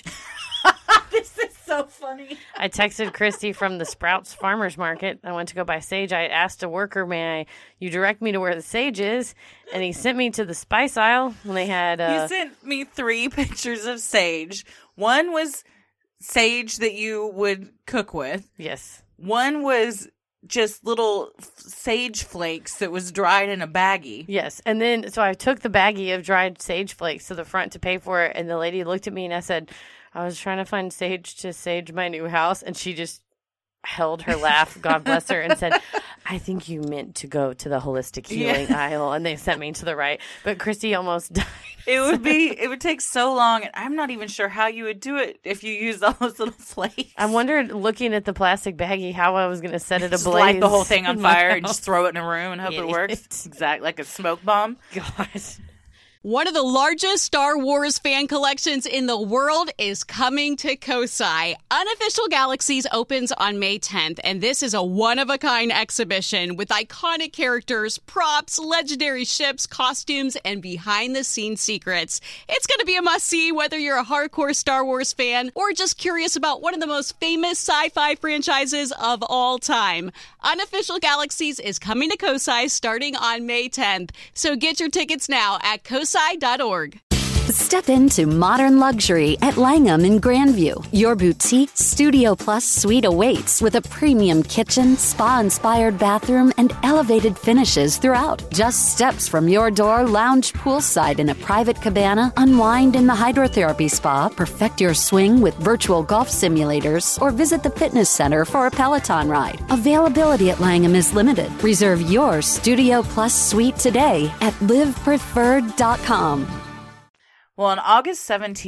Speaker 5: This is so funny.
Speaker 3: I texted Christy from the Sprouts Farmers Market. I went to go buy sage. I asked a worker, "May I, you direct me to where the sage is?" And he sent me to the spice aisle when they had... Uh,
Speaker 5: You sent me three pictures of sage. One was sage that you would cook with.
Speaker 3: Yes.
Speaker 5: One was just little sage flakes that was dried in a baggie.
Speaker 3: Yes. And then, so I took the baggie of dried sage flakes to the front to pay for it. And the lady looked at me and I said, "I was trying to find sage to sage my new house." And she just held her laugh, God bless her, and said, "I think you meant to go to the holistic healing
Speaker 5: Yeah.
Speaker 3: aisle." And they sent me to the right. But Christy almost died.
Speaker 5: It would be, it would take so long. And I'm not even sure how you would do it if you used all those little flakes.
Speaker 3: I wondered, looking at the plastic baggie, how I was going to set it
Speaker 5: Just
Speaker 3: ablaze.
Speaker 5: light the whole thing on
Speaker 3: in my
Speaker 5: fire and
Speaker 3: house.
Speaker 5: just throw it in a room and hope
Speaker 3: Yeah,
Speaker 5: it works.
Speaker 3: it's-
Speaker 5: Exactly, like a smoke bomb.
Speaker 3: God.
Speaker 1: One of the largest Star Wars fan collections in the world is coming to Kosai. Unofficial Galaxies opens on May tenth, and this is a one-of-a-kind exhibition with iconic characters, props, legendary ships, costumes, and behind-the-scenes secrets. It's going to be a must-see whether you're a hardcore Star Wars fan or just curious about one of the most famous sci-fi franchises of all time. Unofficial Galaxies is coming to Kosai starting on May tenth, so get your tickets now at kosai dot org.
Speaker 2: Step into modern luxury at Langham in Grandview. Your boutique Studio Plus suite awaits with a premium kitchen, spa-inspired bathroom, and elevated finishes throughout. Just steps from your door, lounge poolside in a private cabana, unwind in the hydrotherapy spa, perfect your swing with virtual golf simulators, or visit the fitness center for a Peloton ride. Availability at Langham is limited. Reserve your Studio Plus suite today at live preferred dot com.
Speaker 5: Well, on August seventeenth,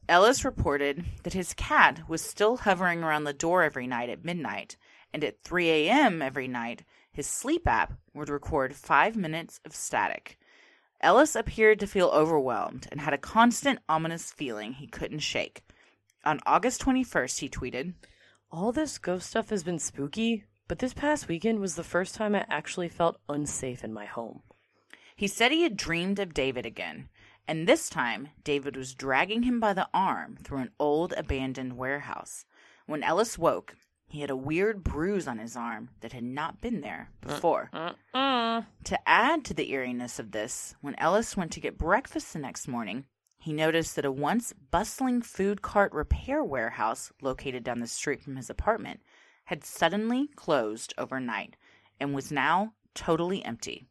Speaker 5: Ellis reported that his cat was still hovering around the door every night at midnight, and at three a.m. every night, his sleep app would record five minutes of static. Ellis appeared to feel overwhelmed and had a constant ominous feeling he couldn't shake. On August twenty-first, he tweeted,
Speaker 3: "All this ghost stuff has been spooky, but this past weekend was the first time I actually felt unsafe in my home."
Speaker 5: He said he had dreamed of David again, and this time David was dragging him by the arm through an old abandoned warehouse. When Ellis woke, he had a weird bruise on his arm that had not been there before.
Speaker 3: Uh-uh.
Speaker 5: To add to the eeriness of this, when Ellis went to get breakfast the next morning, he noticed that a once bustling food cart repair warehouse located down the street from his apartment had suddenly closed overnight and was now totally empty.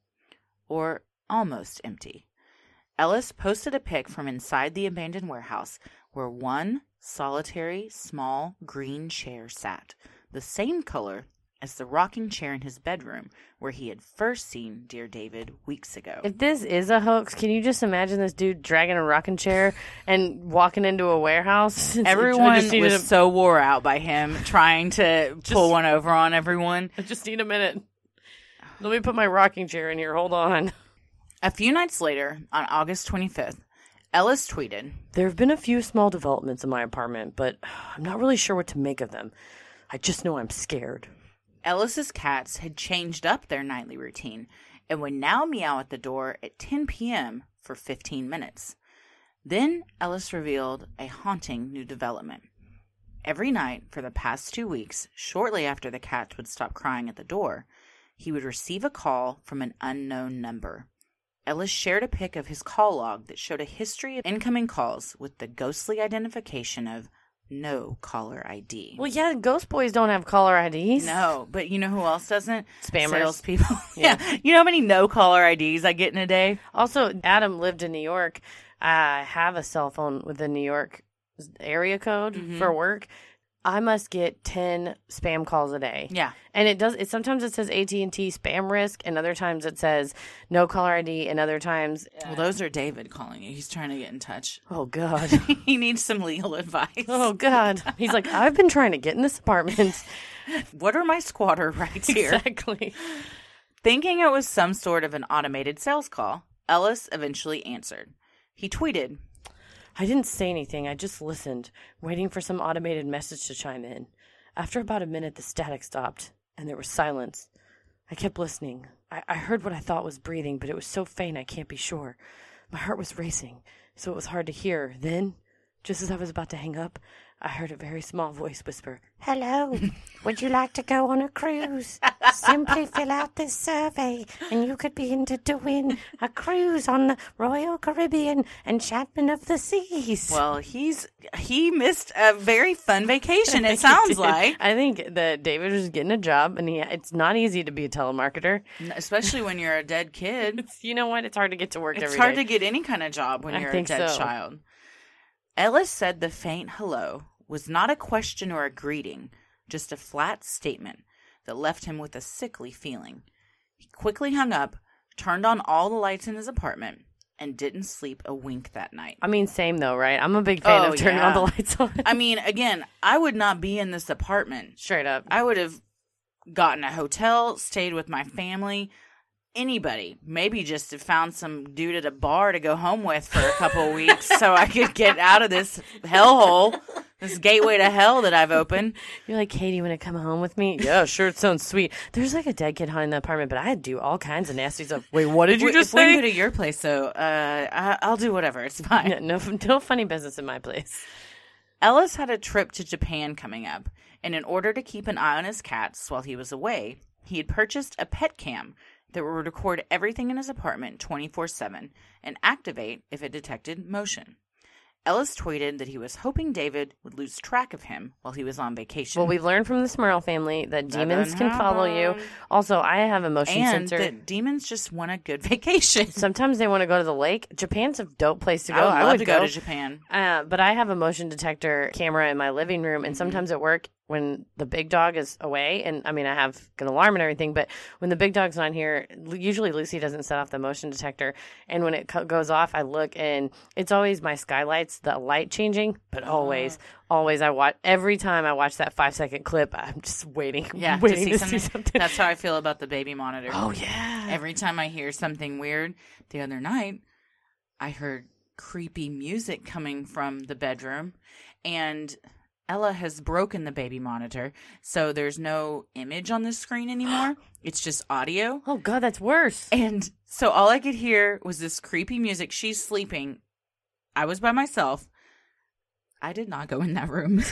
Speaker 5: Or almost empty. Ellis posted a pic from inside the abandoned warehouse where one solitary small green chair sat, the same color as the rocking chair in his bedroom where he had first seen dear David weeks ago.
Speaker 3: If this is a hoax, can you just imagine this dude dragging a rocking chair and walking into a warehouse?
Speaker 5: Everyone was
Speaker 3: a...
Speaker 5: so wore out by him trying to
Speaker 3: just,
Speaker 5: pull one over on everyone.
Speaker 3: I just need a minute. Let me put my rocking chair in here. Hold on.
Speaker 5: A few nights later, on August twenty-fifth, Ellis tweeted,
Speaker 3: "There have been a few small developments in my apartment, but I'm not really sure what to make of them. I just know I'm scared."
Speaker 5: Ellis's cats had changed up their nightly routine and would now meow at the door at ten p.m. for fifteen minutes. Then Ellis revealed a haunting new development. Every night for the past two weeks, shortly after the cats would stop crying at the door, he would receive a call from an unknown number. Ellis shared a pic of his call log that showed a history of incoming calls with the ghostly identification of no caller I D.
Speaker 3: Well, yeah, ghost boys don't have caller I Ds.
Speaker 5: No, but you know who else doesn't?
Speaker 3: Spammers.
Speaker 5: Salespeople.
Speaker 3: Yeah.
Speaker 5: yeah. You know how many no caller I Ds I get in a day?
Speaker 3: Also, Adam lived in New York. I have a cell phone with a New York area code
Speaker 5: Mm-hmm.
Speaker 3: for work. I must get ten spam calls a day.
Speaker 5: Yeah.
Speaker 3: And it does. It sometimes it says A T and T spam risk, and other times it says no caller I D, and other times. Uh,
Speaker 5: Well, those are David calling you. He's trying to get in touch.
Speaker 3: Oh God.
Speaker 5: He needs some legal advice.
Speaker 3: Oh God. He's like, I've been trying to get in this apartment.
Speaker 5: What are my squatter rights here?
Speaker 3: Exactly.
Speaker 5: Thinking it was some sort of an automated sales call, Ellis eventually answered. He tweeted,
Speaker 3: I didn't say anything. I just listened, waiting for some automated message to chime in. After about a minute, the static stopped, and there was silence. I kept listening. I, I heard what I thought was breathing, but it was so faint I can't be sure. My heart was racing, so it was hard to hear. Then, just as I was about to hang up, I heard a very small voice whisper, Hello, would you like to go on a cruise? Simply fill out this survey, and you could be entered to win a cruise on the Royal Caribbean Enchantment of the Seas.
Speaker 5: well, he's he missed a very fun vacation, it sounds like.
Speaker 3: I think that David was getting a job, and he, it's not easy to be a telemarketer.
Speaker 5: Especially when you're a dead kid.
Speaker 3: It's, you know what? It's hard to get to work
Speaker 5: It's
Speaker 3: every
Speaker 5: hard
Speaker 3: day.
Speaker 5: to get any kind of job when
Speaker 3: I
Speaker 5: you're a
Speaker 3: think
Speaker 5: dead
Speaker 3: so.
Speaker 5: child. Ellis said the faint hello was not a question or a greeting, just a flat statement that left him with a sickly feeling. He quickly hung up, turned on all the lights in his apartment, and didn't sleep a wink that night.
Speaker 3: I mean, same though, right? I'm a big fan
Speaker 5: Oh,
Speaker 3: of turning
Speaker 5: yeah.
Speaker 3: all the lights on.
Speaker 5: I mean, again, I would not be in this apartment.
Speaker 3: Straight up.
Speaker 5: I would have gotten a hotel, stayed with my family, anybody. Maybe just have found some dude at a bar to go home with for a couple of weeks so I could get out of this hellhole, this gateway to hell that I've opened.
Speaker 3: You're like, Katie, you want to come home with me? Yeah, sure. It sounds sweet. There's like a dead kid haunting the apartment, but I'd do all kinds of nasty stuff. Wait, what did you
Speaker 5: If
Speaker 3: just
Speaker 5: we can
Speaker 3: say?
Speaker 5: go to your place, though, uh, I- I'll do whatever. It's fine.
Speaker 3: No, no, no funny business in my place.
Speaker 5: Ellis had a trip to Japan coming up, and in order to keep an eye on his cats while he was away, he had purchased a pet cam that would record everything in his apartment twenty-four seven and activate if it detected motion. Ellis tweeted that he was hoping David would lose track of him while he was on vacation.
Speaker 3: Well, we've learned from the Smurl family that,
Speaker 5: That
Speaker 3: demons
Speaker 5: doesn't
Speaker 3: can follow you.
Speaker 5: happen.
Speaker 3: Also, I have a motion
Speaker 5: and
Speaker 3: sensor.
Speaker 5: that demons just want a good vacation.
Speaker 3: Sometimes they want to go to the lake. Japan's a dope place to go.
Speaker 5: I would love
Speaker 3: I would
Speaker 5: to go. to Japan.
Speaker 3: Uh, but I have a motion detector camera in my living room, and sometimes at work, when the big dog is away. And, I mean, I have an alarm and everything, but when the big dog's not here, usually Lucy doesn't set off the motion detector. And when it co- goes off, I look, and it's always my skylights, the light changing, but always, uh. always I watch, every time I watch that five-second clip, I'm just waiting,
Speaker 5: yeah,
Speaker 3: waiting
Speaker 5: to, see,
Speaker 3: to see something.
Speaker 5: That's how I feel about the baby monitor.
Speaker 3: Oh, yeah.
Speaker 5: Every time I hear something weird, the other night, I heard creepy music coming from the bedroom, and Ella has broken the baby monitor, so there's no image on the screen anymore. It's just audio.
Speaker 3: Oh, God, that's worse.
Speaker 5: And so all I could hear was this creepy music. She's sleeping. I was by myself. I did not go in that room.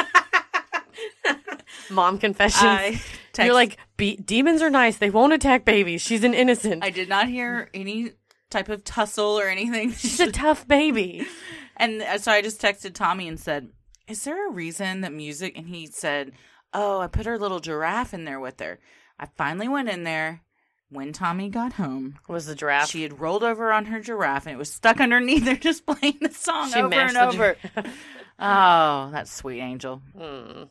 Speaker 3: Mom confessions.
Speaker 5: I text-
Speaker 3: You're like, Be- demons are nice. They won't attack babies. She's an innocent.
Speaker 5: I did not hear any type of tussle or anything.
Speaker 3: She's a tough baby.
Speaker 5: And so I just texted Tommy and said, is there a reason that music? And he said, oh, I put her little giraffe in there with her. I finally went in there. When Tommy got home,
Speaker 3: was the giraffe?
Speaker 5: She had rolled over on her giraffe, and it was stuck underneath her, just playing the song
Speaker 3: she
Speaker 5: over and over. Oh, that sweet angel.
Speaker 3: Mm.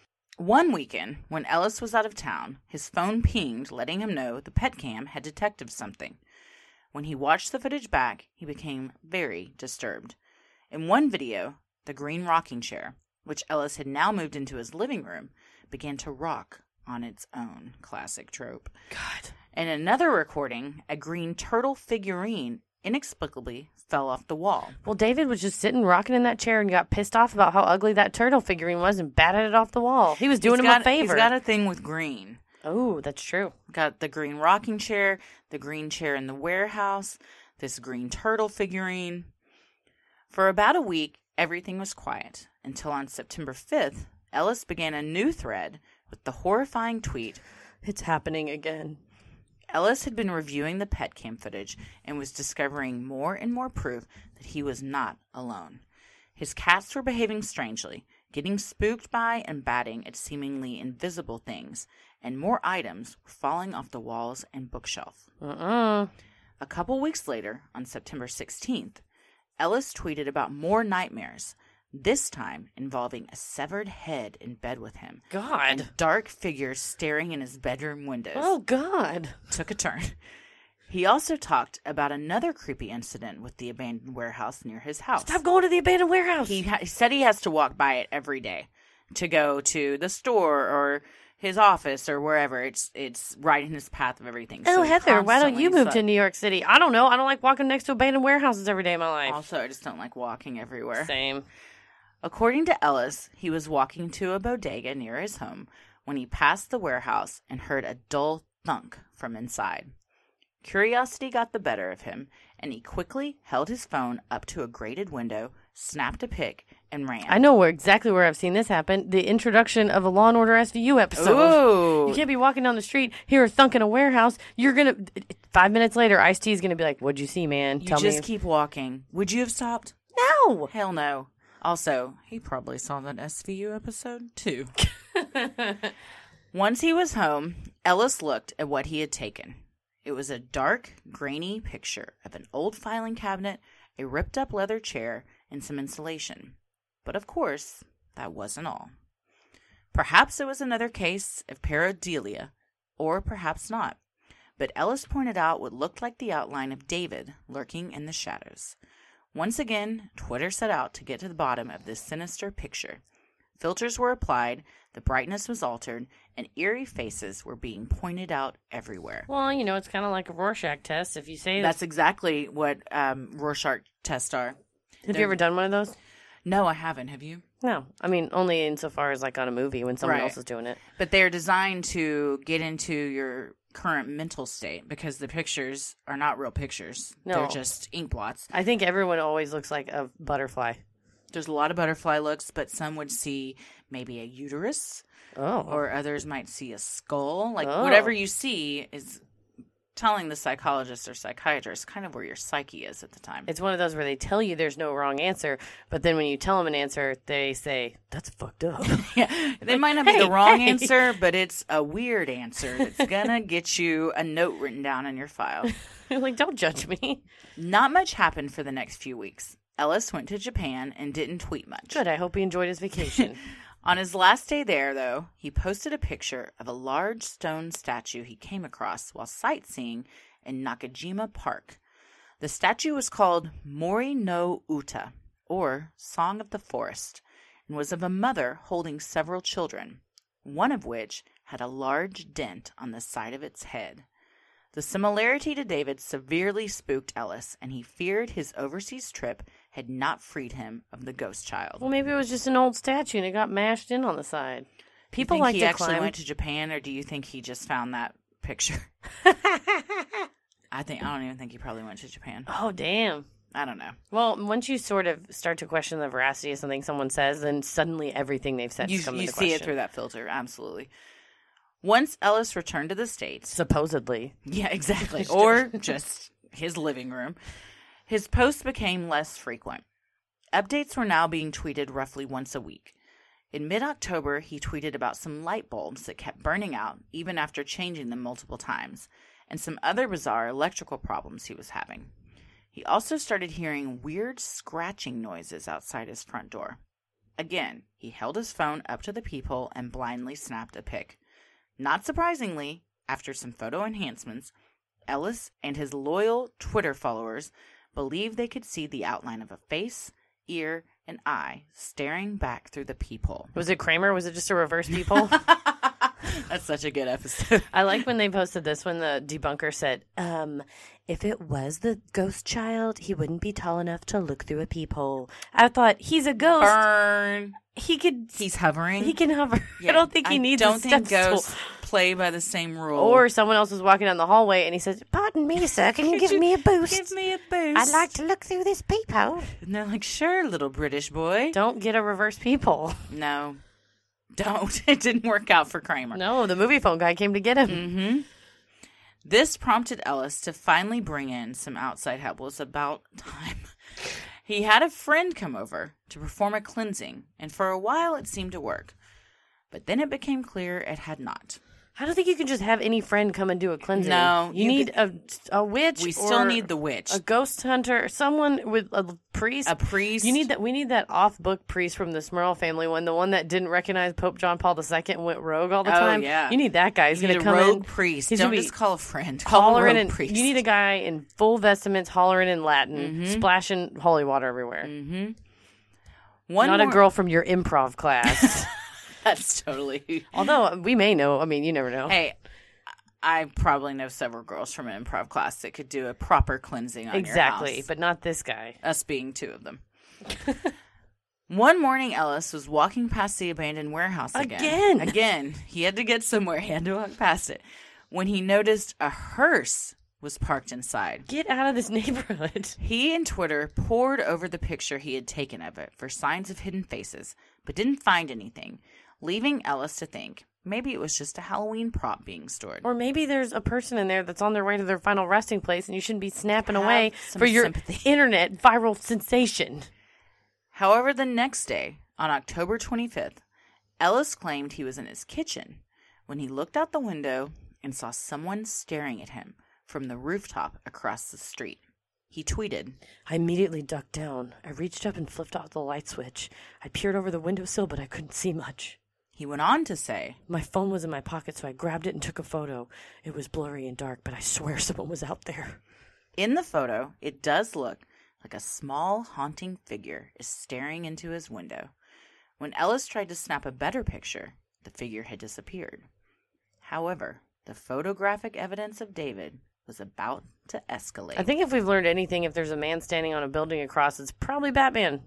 Speaker 5: One weekend, when Ellis was out of town, his phone pinged, letting him know the pet cam had detected something. When he watched the footage back, he became very disturbed. In one video, the green rocking chair, which Ellis had now moved into his living room, began to rock on its own. Classic trope.
Speaker 3: God.
Speaker 5: In another recording, a green turtle figurine inexplicably fell off the wall.
Speaker 3: Well, David was just sitting rocking in that chair and got pissed off about how ugly that turtle figurine was and batted it off the wall. He was doing
Speaker 5: he's
Speaker 3: him
Speaker 5: got,
Speaker 3: a favor.
Speaker 5: He's got a thing with green.
Speaker 3: Oh, that's true.
Speaker 5: Got the green rocking chair, the green chair in the warehouse, this green turtle figurine. For about a week, everything was quiet until on September fifth, Ellis began a new thread with the horrifying tweet,
Speaker 3: "It's happening again."
Speaker 5: Ellis had been reviewing the pet cam footage and was discovering more and more proof that he was not alone. His cats were behaving strangely, getting spooked by and batting at seemingly invisible things, and more items were falling off the walls and bookshelf.
Speaker 3: Uh-uh.
Speaker 5: A couple weeks later, on September sixteenth, Ellis tweeted about more nightmares, this time involving a severed head in bed with him.
Speaker 3: God.
Speaker 5: And dark figures staring in his bedroom windows.
Speaker 3: Oh, God.
Speaker 5: Took a turn. He also talked about another creepy incident with the abandoned warehouse near his house.
Speaker 3: Stop going to the abandoned warehouse.
Speaker 5: He, ha- he said he has to walk by it every day to go to the store or his office or wherever. It's it's right in his path of everything.
Speaker 3: Oh,
Speaker 5: so
Speaker 3: Heather, why don't you move
Speaker 5: sucked.
Speaker 3: to New York City? I don't know. I don't like walking next to abandoned warehouses every day of my life.
Speaker 5: Also, I just don't like walking everywhere.
Speaker 3: Same.
Speaker 5: According to Ellis, he was walking to a bodega near his home when he passed the warehouse and heard a dull thunk from inside. Curiosity got the better of him, and he quickly held his phone up to a grated window, snapped a pic, and ran.
Speaker 3: I know where exactly where I've seen this happen. The introduction of a Law and Order S V U episode.
Speaker 5: Ooh.
Speaker 3: You can't be walking down the street, hear a thunk in a warehouse. You're going to, five minutes later, Ice-T is going to be like, what'd you see, man?
Speaker 5: You
Speaker 3: Tell
Speaker 5: just
Speaker 3: me.
Speaker 5: keep walking. Would you have stopped?
Speaker 3: No.
Speaker 5: Hell no. Also, he probably saw that S V U episode, too. Once he was home, Ellis looked at what he had taken. It was a dark, grainy picture of an old filing cabinet, a ripped-up leather chair, and some insulation. But of course, that wasn't all. Perhaps it was another case of pareidolia, or perhaps not. But Ellis pointed out what looked like the outline of David lurking in the shadows. Once again, Twitter set out to get to the bottom of this sinister picture. Filters were applied, the brightness was altered, and eerie faces were being pointed out everywhere.
Speaker 3: Well, you know, it's kind of like a Rorschach test. If you say
Speaker 5: That's exactly what um, Rorschach tests are.
Speaker 3: Have
Speaker 5: They're...
Speaker 3: you ever done one of those?
Speaker 5: No, I haven't. Have you?
Speaker 3: No. I mean, only insofar as like on a movie when someone
Speaker 5: Right.
Speaker 3: else is doing it.
Speaker 5: But they're designed to get into your current mental state because the pictures are not real pictures.
Speaker 3: No.
Speaker 5: They're just ink blots.
Speaker 3: I think everyone always looks like a butterfly.
Speaker 5: There's a lot of butterfly looks, but some would see maybe a uterus,
Speaker 3: Oh.
Speaker 5: or others might see a skull. Like,
Speaker 3: Oh.
Speaker 5: whatever you see is telling the psychologist or psychiatrist kind of where your psyche is at the time.
Speaker 3: It's one of those where they tell you there's no wrong answer, but then when you tell them an answer, they say, that's fucked up.
Speaker 5: Yeah, they might not be
Speaker 3: Hey,
Speaker 5: the wrong
Speaker 3: hey.
Speaker 5: answer, but it's a weird answer that's gonna get you a note written down in your file.
Speaker 3: Like, don't judge me.
Speaker 5: Not much happened for the next few weeks. Ellis went to Japan and didn't tweet much.
Speaker 3: Good. I hope he enjoyed his vacation.
Speaker 5: On his last day there, though, he posted a picture of a large stone statue he came across while sightseeing in Nakajima Park. The statue was called Mori no Uta, or Song of the Forest, and was of a mother holding several children, one of which had a large dent on the side of its head. The similarity to David severely spooked Ellis, and he feared his overseas trip had not freed him of the ghost child.
Speaker 3: Well, maybe it was just an old statue and it got mashed in on the side. People
Speaker 5: you think
Speaker 3: like
Speaker 5: he
Speaker 3: to
Speaker 5: actually
Speaker 3: climb.
Speaker 5: went to Japan, or do you think he just found that picture? I think I don't even think he probably went to Japan.
Speaker 3: Oh, damn.
Speaker 5: I don't know.
Speaker 3: Well, once you sort of start to question the veracity of something someone says, then suddenly everything they've said
Speaker 5: You,
Speaker 3: comes
Speaker 5: you
Speaker 3: into
Speaker 5: see
Speaker 3: question.
Speaker 5: it through that filter, absolutely. Once Ellis returned to the States,
Speaker 3: Supposedly.
Speaker 5: yeah, exactly, or just his living room, his posts became less frequent. Updates were now being tweeted roughly once a week. In mid-October, he tweeted about some light bulbs that kept burning out even after changing them multiple times, and some other bizarre electrical problems he was having. He also started hearing weird scratching noises outside his front door. Again, he held his phone up to the peephole and blindly snapped a pic. Not surprisingly, after some photo enhancements, Ellis and his loyal Twitter followers believed they could see the outline of a face, ear, and eye staring back through the peephole.
Speaker 3: Was it Kramer? Was it just a reverse people?
Speaker 5: That's such a good episode.
Speaker 3: I like when they posted this when the debunker said, um, if it was the ghost child, he wouldn't be tall enough to look through a peephole. I thought, he's a ghost.
Speaker 5: Burn.
Speaker 3: He could.
Speaker 5: He's hovering.
Speaker 3: He can hover.
Speaker 5: Yeah,
Speaker 3: I don't think he
Speaker 5: I
Speaker 3: needs
Speaker 5: don't
Speaker 3: a
Speaker 5: think
Speaker 3: step stool.
Speaker 5: ghosts play by the same rule.
Speaker 3: Or someone else was walking down the hallway and he says, pardon me, sir, can you give me a boost?
Speaker 5: Give me a boost.
Speaker 3: I'd like to look through this peephole.
Speaker 5: And they're like, sure, little British boy.
Speaker 3: Don't get a reverse peephole.
Speaker 5: No. Don't. It didn't work out for Kramer.
Speaker 3: No, the movie phone guy came to get him.
Speaker 5: Mm-hmm. This prompted Ellis to finally bring in some outside help. It was about time. He had a friend come over to perform a cleansing, and for a while it seemed to work. But then it became clear it had not.
Speaker 3: I don't think you can just have any friend come and do a cleansing.
Speaker 5: No,
Speaker 3: You,
Speaker 5: you
Speaker 3: need a, a witch.
Speaker 5: We still
Speaker 3: or
Speaker 5: need the witch.
Speaker 3: A ghost hunter. Someone with a priest.
Speaker 5: A priest.
Speaker 3: You need that. We need that off-book priest from the Smurl family one, the one that didn't recognize Pope John Paul the Second and went rogue all the
Speaker 5: Oh,
Speaker 3: time.
Speaker 5: yeah.
Speaker 3: You need that guy. He's
Speaker 5: You
Speaker 3: going
Speaker 5: need
Speaker 3: to
Speaker 5: a
Speaker 3: come
Speaker 5: rogue
Speaker 3: in.
Speaker 5: priest.
Speaker 3: He's
Speaker 5: Don't
Speaker 3: gonna be
Speaker 5: just call a friend. Call a
Speaker 3: hollering
Speaker 5: rogue
Speaker 3: in,
Speaker 5: priest.
Speaker 3: You need a guy in full vestments hollering in Latin,
Speaker 5: Mm-hmm.
Speaker 3: splashing holy water everywhere.
Speaker 5: Mm-hmm. One
Speaker 3: Not
Speaker 5: more-
Speaker 3: a girl from your improv class.
Speaker 5: That's totally.
Speaker 3: Although we may know. I mean, you never know.
Speaker 5: Hey, I probably know several girls from an improv class that could do a proper cleansing on
Speaker 3: exactly,
Speaker 5: your house.
Speaker 3: but not this guy.
Speaker 5: Us being two of them. One morning, Ellis was walking past the abandoned warehouse again.
Speaker 3: Again?
Speaker 5: Again. He had to get somewhere. He had to walk past it. When he noticed a hearse was parked inside.
Speaker 3: Get out of this neighborhood.
Speaker 5: He and Twitter pored over the picture he had taken of it for signs of hidden faces, but didn't find anything, leaving Ellis to think maybe it was just a Halloween prop being stored.
Speaker 3: Or maybe there's a person in there that's on their way to their final resting place and you shouldn't be snapping
Speaker 5: Have
Speaker 3: away
Speaker 5: some
Speaker 3: for your
Speaker 5: sympathy.
Speaker 3: internet viral sensation.
Speaker 5: However, the next day, on October twenty-fifth, Ellis claimed he was in his kitchen when he looked out the window and saw someone staring at him from the rooftop across the street. He tweeted,
Speaker 3: I immediately ducked down. I reached up and flipped off the light switch. I peered over the windowsill, but I couldn't see much.
Speaker 5: He went on to say,
Speaker 3: My phone was in my pocket, so I grabbed it and took a photo. It was blurry and dark, but I swear someone was out there.
Speaker 5: in the photo, it does look like a small, haunting figure is staring into his window. When Ellis tried to snap a better picture, the figure had disappeared. However, the photographic evidence of David was about to escalate.
Speaker 3: I think if we've learned anything, if there's a man standing on a building across, it's probably Batman.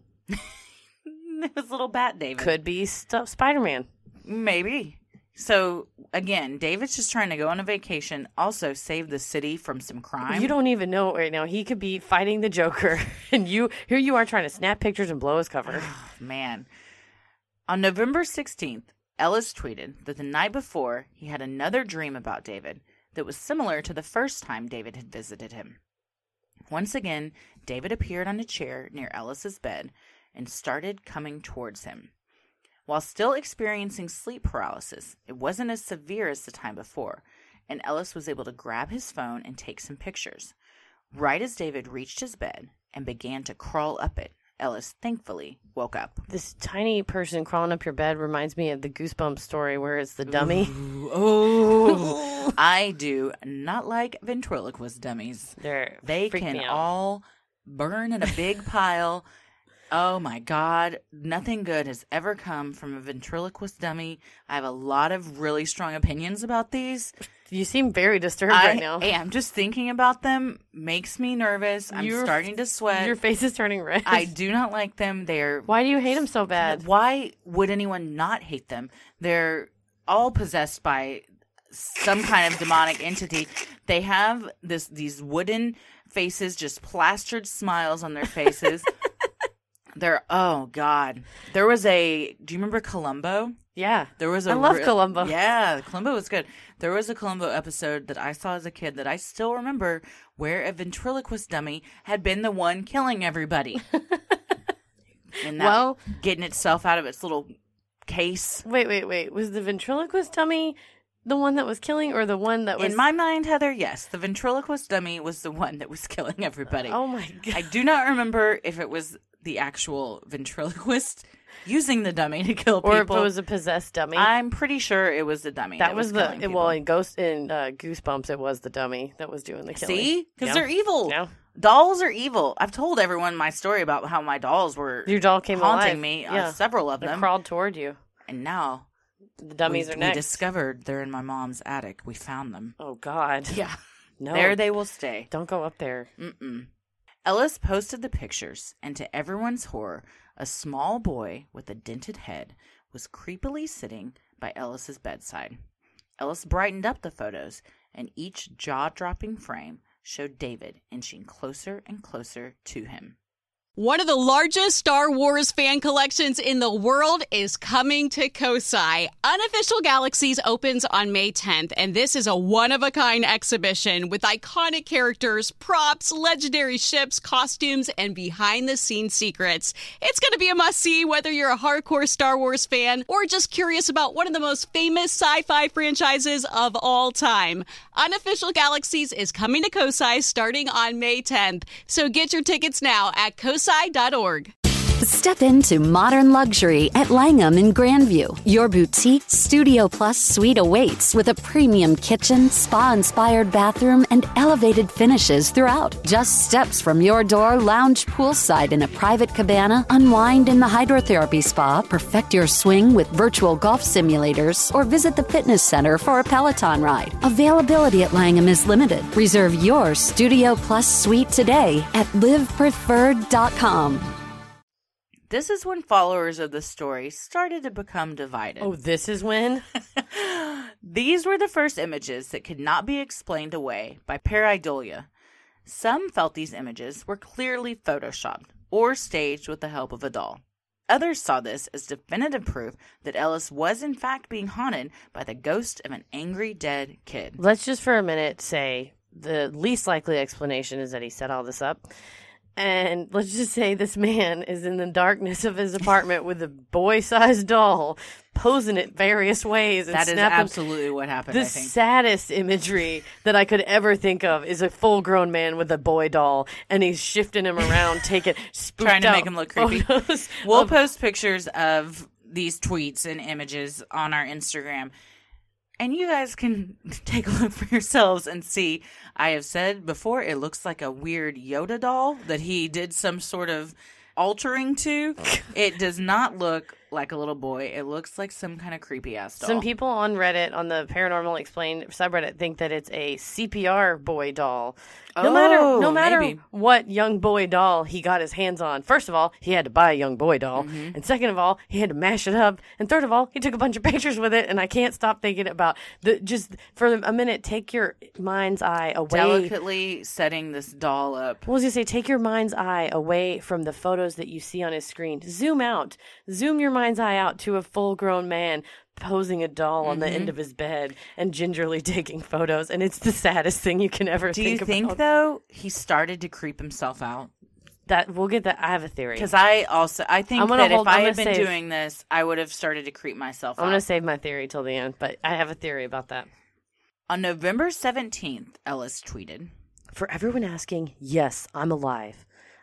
Speaker 5: It was little Bat David.
Speaker 3: Could be St- Spider-Man.
Speaker 5: Maybe. So, again, David's just trying to go on a vacation, also save the city from some crime.
Speaker 3: You don't even know right now. He could be fighting the Joker, and you here you are trying to snap pictures and blow his cover.
Speaker 5: Oh, man. On November sixteenth, Ellis tweeted that the night before, he had another dream about David that was similar to the first time David had visited him. Once again, David appeared on a chair near Ellis's bed and started coming towards him. While still experiencing sleep paralysis, it wasn't as severe as the time before, and Ellis was able to grab his phone and take some pictures. Right as David reached his bed and began to crawl up it, Ellis thankfully woke up.
Speaker 3: This tiny person crawling up your bed reminds me of the Goosebumps story where it's the dummy.
Speaker 5: Oh, I do not like ventriloquist dummies.
Speaker 3: They're
Speaker 5: They
Speaker 3: freak
Speaker 5: can
Speaker 3: me out.
Speaker 5: all burn in a big pile. Oh my God. Nothing good has ever come from a ventriloquist dummy. I have a lot of really strong opinions about these.
Speaker 3: You seem very disturbed
Speaker 5: I
Speaker 3: right now.
Speaker 5: am. Just thinking about them makes me nervous. I'm
Speaker 3: You're-
Speaker 5: starting to sweat.
Speaker 3: Your face is turning red.
Speaker 5: I do not like them. They're
Speaker 3: Why do you hate them so bad?
Speaker 5: Why would anyone not hate them? They're all possessed by some kind of demonic entity. They have this these wooden faces, just plastered smiles on their faces. They're oh God. There was a do you remember Columbo?
Speaker 3: Yeah.
Speaker 5: There was a
Speaker 3: I love
Speaker 5: real-
Speaker 3: Columbo.
Speaker 5: Yeah, Columbo was good. There was a Columbo episode that I saw as a kid that I still remember where a ventriloquist dummy had been the one killing everybody. And that,
Speaker 3: Well-
Speaker 5: getting itself out of its little case.
Speaker 3: Wait, wait, wait. Was the ventriloquist dummy the one that was killing or the one that was...
Speaker 5: In my mind, Heather, yes, the ventriloquist dummy was the one that was killing everybody.
Speaker 3: Oh, my God.
Speaker 5: I do not remember if it was the actual ventriloquist using the dummy to kill people.
Speaker 3: Or if it was a possessed dummy.
Speaker 5: I'm pretty sure it was the dummy.
Speaker 3: that,
Speaker 5: That,
Speaker 3: was,
Speaker 5: killing
Speaker 3: the...
Speaker 5: people.
Speaker 3: Well, in Ghost in uh, Goosebumps, it was the dummy that was doing the killing.
Speaker 5: See? Because
Speaker 3: Yeah.
Speaker 5: they're evil.
Speaker 3: Yeah.
Speaker 5: Dolls are evil. I've told everyone my story about how my dolls were
Speaker 3: Your doll came
Speaker 5: haunting
Speaker 3: alive.
Speaker 5: me, uh,
Speaker 3: Yeah.
Speaker 5: several of
Speaker 3: They
Speaker 5: them.
Speaker 3: crawled toward you.
Speaker 5: And now
Speaker 3: The dummies
Speaker 5: we,
Speaker 3: are
Speaker 5: we
Speaker 3: next.
Speaker 5: discovered they're in my mom's attic. We found them.
Speaker 3: Oh, God.
Speaker 5: Yeah.
Speaker 3: No.
Speaker 5: There they will stay.
Speaker 3: Don't go up there.
Speaker 5: Mm-mm. Ellis posted the pictures, and to everyone's horror, a small boy with a dented head was creepily sitting by Ellis's bedside. Ellis brightened up the photos, and each jaw-dropping frame showed David inching closer and closer to him.
Speaker 1: One of the largest Star Wars fan collections in the world is coming to Kosai. Unofficial Galaxies opens on May tenth, and this is a one-of-a-kind exhibition with iconic characters, props, legendary ships, costumes, and behind-the-scenes secrets. It's going to be a must-see whether you're a hardcore Star Wars fan or just curious about one of the most famous sci-fi franchises of all time. Unofficial Galaxies is coming to Kosai starting on May tenth, so get your tickets now at kosai dot org.
Speaker 2: Step into modern luxury at Langham in Grandview. Your boutique Studio Plus suite awaits with a premium kitchen, spa-inspired bathroom, and elevated finishes throughout. Just steps from your door, lounge poolside in a private cabana, unwind in the hydrotherapy spa, perfect your swing with virtual golf simulators, or visit the fitness center for a Peloton ride. Availability at Langham is limited. Reserve your Studio Plus suite today at live preferred dot com.
Speaker 5: This is when followers of the story started to become divided.
Speaker 3: Oh, this is when?
Speaker 5: These were the first images that could not be explained away by pareidolia. Some felt these images were clearly photoshopped or staged with the help of a doll. Others saw this as definitive proof that Ellis was in fact being haunted by the ghost of an angry dead kid.
Speaker 3: Let's just for a minute say the least likely explanation is that he set all this up. And let's just say this man is in the darkness of his apartment with a boy-sized doll, posing it various ways. And
Speaker 5: That is
Speaker 3: snapping.
Speaker 5: absolutely what happened,
Speaker 3: The
Speaker 5: I think.
Speaker 3: saddest imagery that I could ever think of is a full-grown man with a boy doll, and he's shifting him around, taking spooked
Speaker 5: Trying to
Speaker 3: out
Speaker 5: make him look creepy.
Speaker 3: photos
Speaker 5: We'll
Speaker 3: of-
Speaker 5: post pictures of these tweets and images on our Instagram. And you guys can take a look for yourselves and see. I have said before, it looks like a weird Yoda doll that he did some sort of altering to. It does not look like a little boy. It looks like some kind of creepy ass doll.
Speaker 3: Some people on Reddit, on the Paranormal Explained subreddit, think that it's a C P R boy doll. No
Speaker 5: Oh,
Speaker 3: matter, no matter
Speaker 5: maybe.
Speaker 3: what young boy doll he got his hands on. First of all, he had to buy a young boy doll,
Speaker 5: Mm-hmm.
Speaker 3: and second of all, he had to mash it up, and third of all, he took a bunch of pictures with it. And I can't stop thinking about the just for a minute. Take your mind's eye away.
Speaker 5: Delicately setting this doll up.
Speaker 3: What was I gonna say? Take your mind's eye away from the photos that you see on his screen. Zoom out. Zoom your mind's eye out to a full-grown man posing a doll on the
Speaker 5: Mm-hmm.
Speaker 3: end of his bed and gingerly taking photos, and it's the saddest thing you can ever
Speaker 5: Do
Speaker 3: think
Speaker 5: you think,
Speaker 3: about.
Speaker 5: though, he started to creep himself out?
Speaker 3: That we'll get that. I have a theory.
Speaker 5: Because I also, I think
Speaker 3: I'm gonna
Speaker 5: that
Speaker 3: hold-
Speaker 5: if I
Speaker 3: I'm
Speaker 5: had
Speaker 3: gonna
Speaker 5: been
Speaker 3: save-
Speaker 5: doing this, I would have started to creep myself
Speaker 3: I'm
Speaker 5: out.
Speaker 3: going to save my theory till the end, but I have a theory about that.
Speaker 5: On November seventeenth, Ellis tweeted,
Speaker 3: For everyone asking, yes, I'm alive.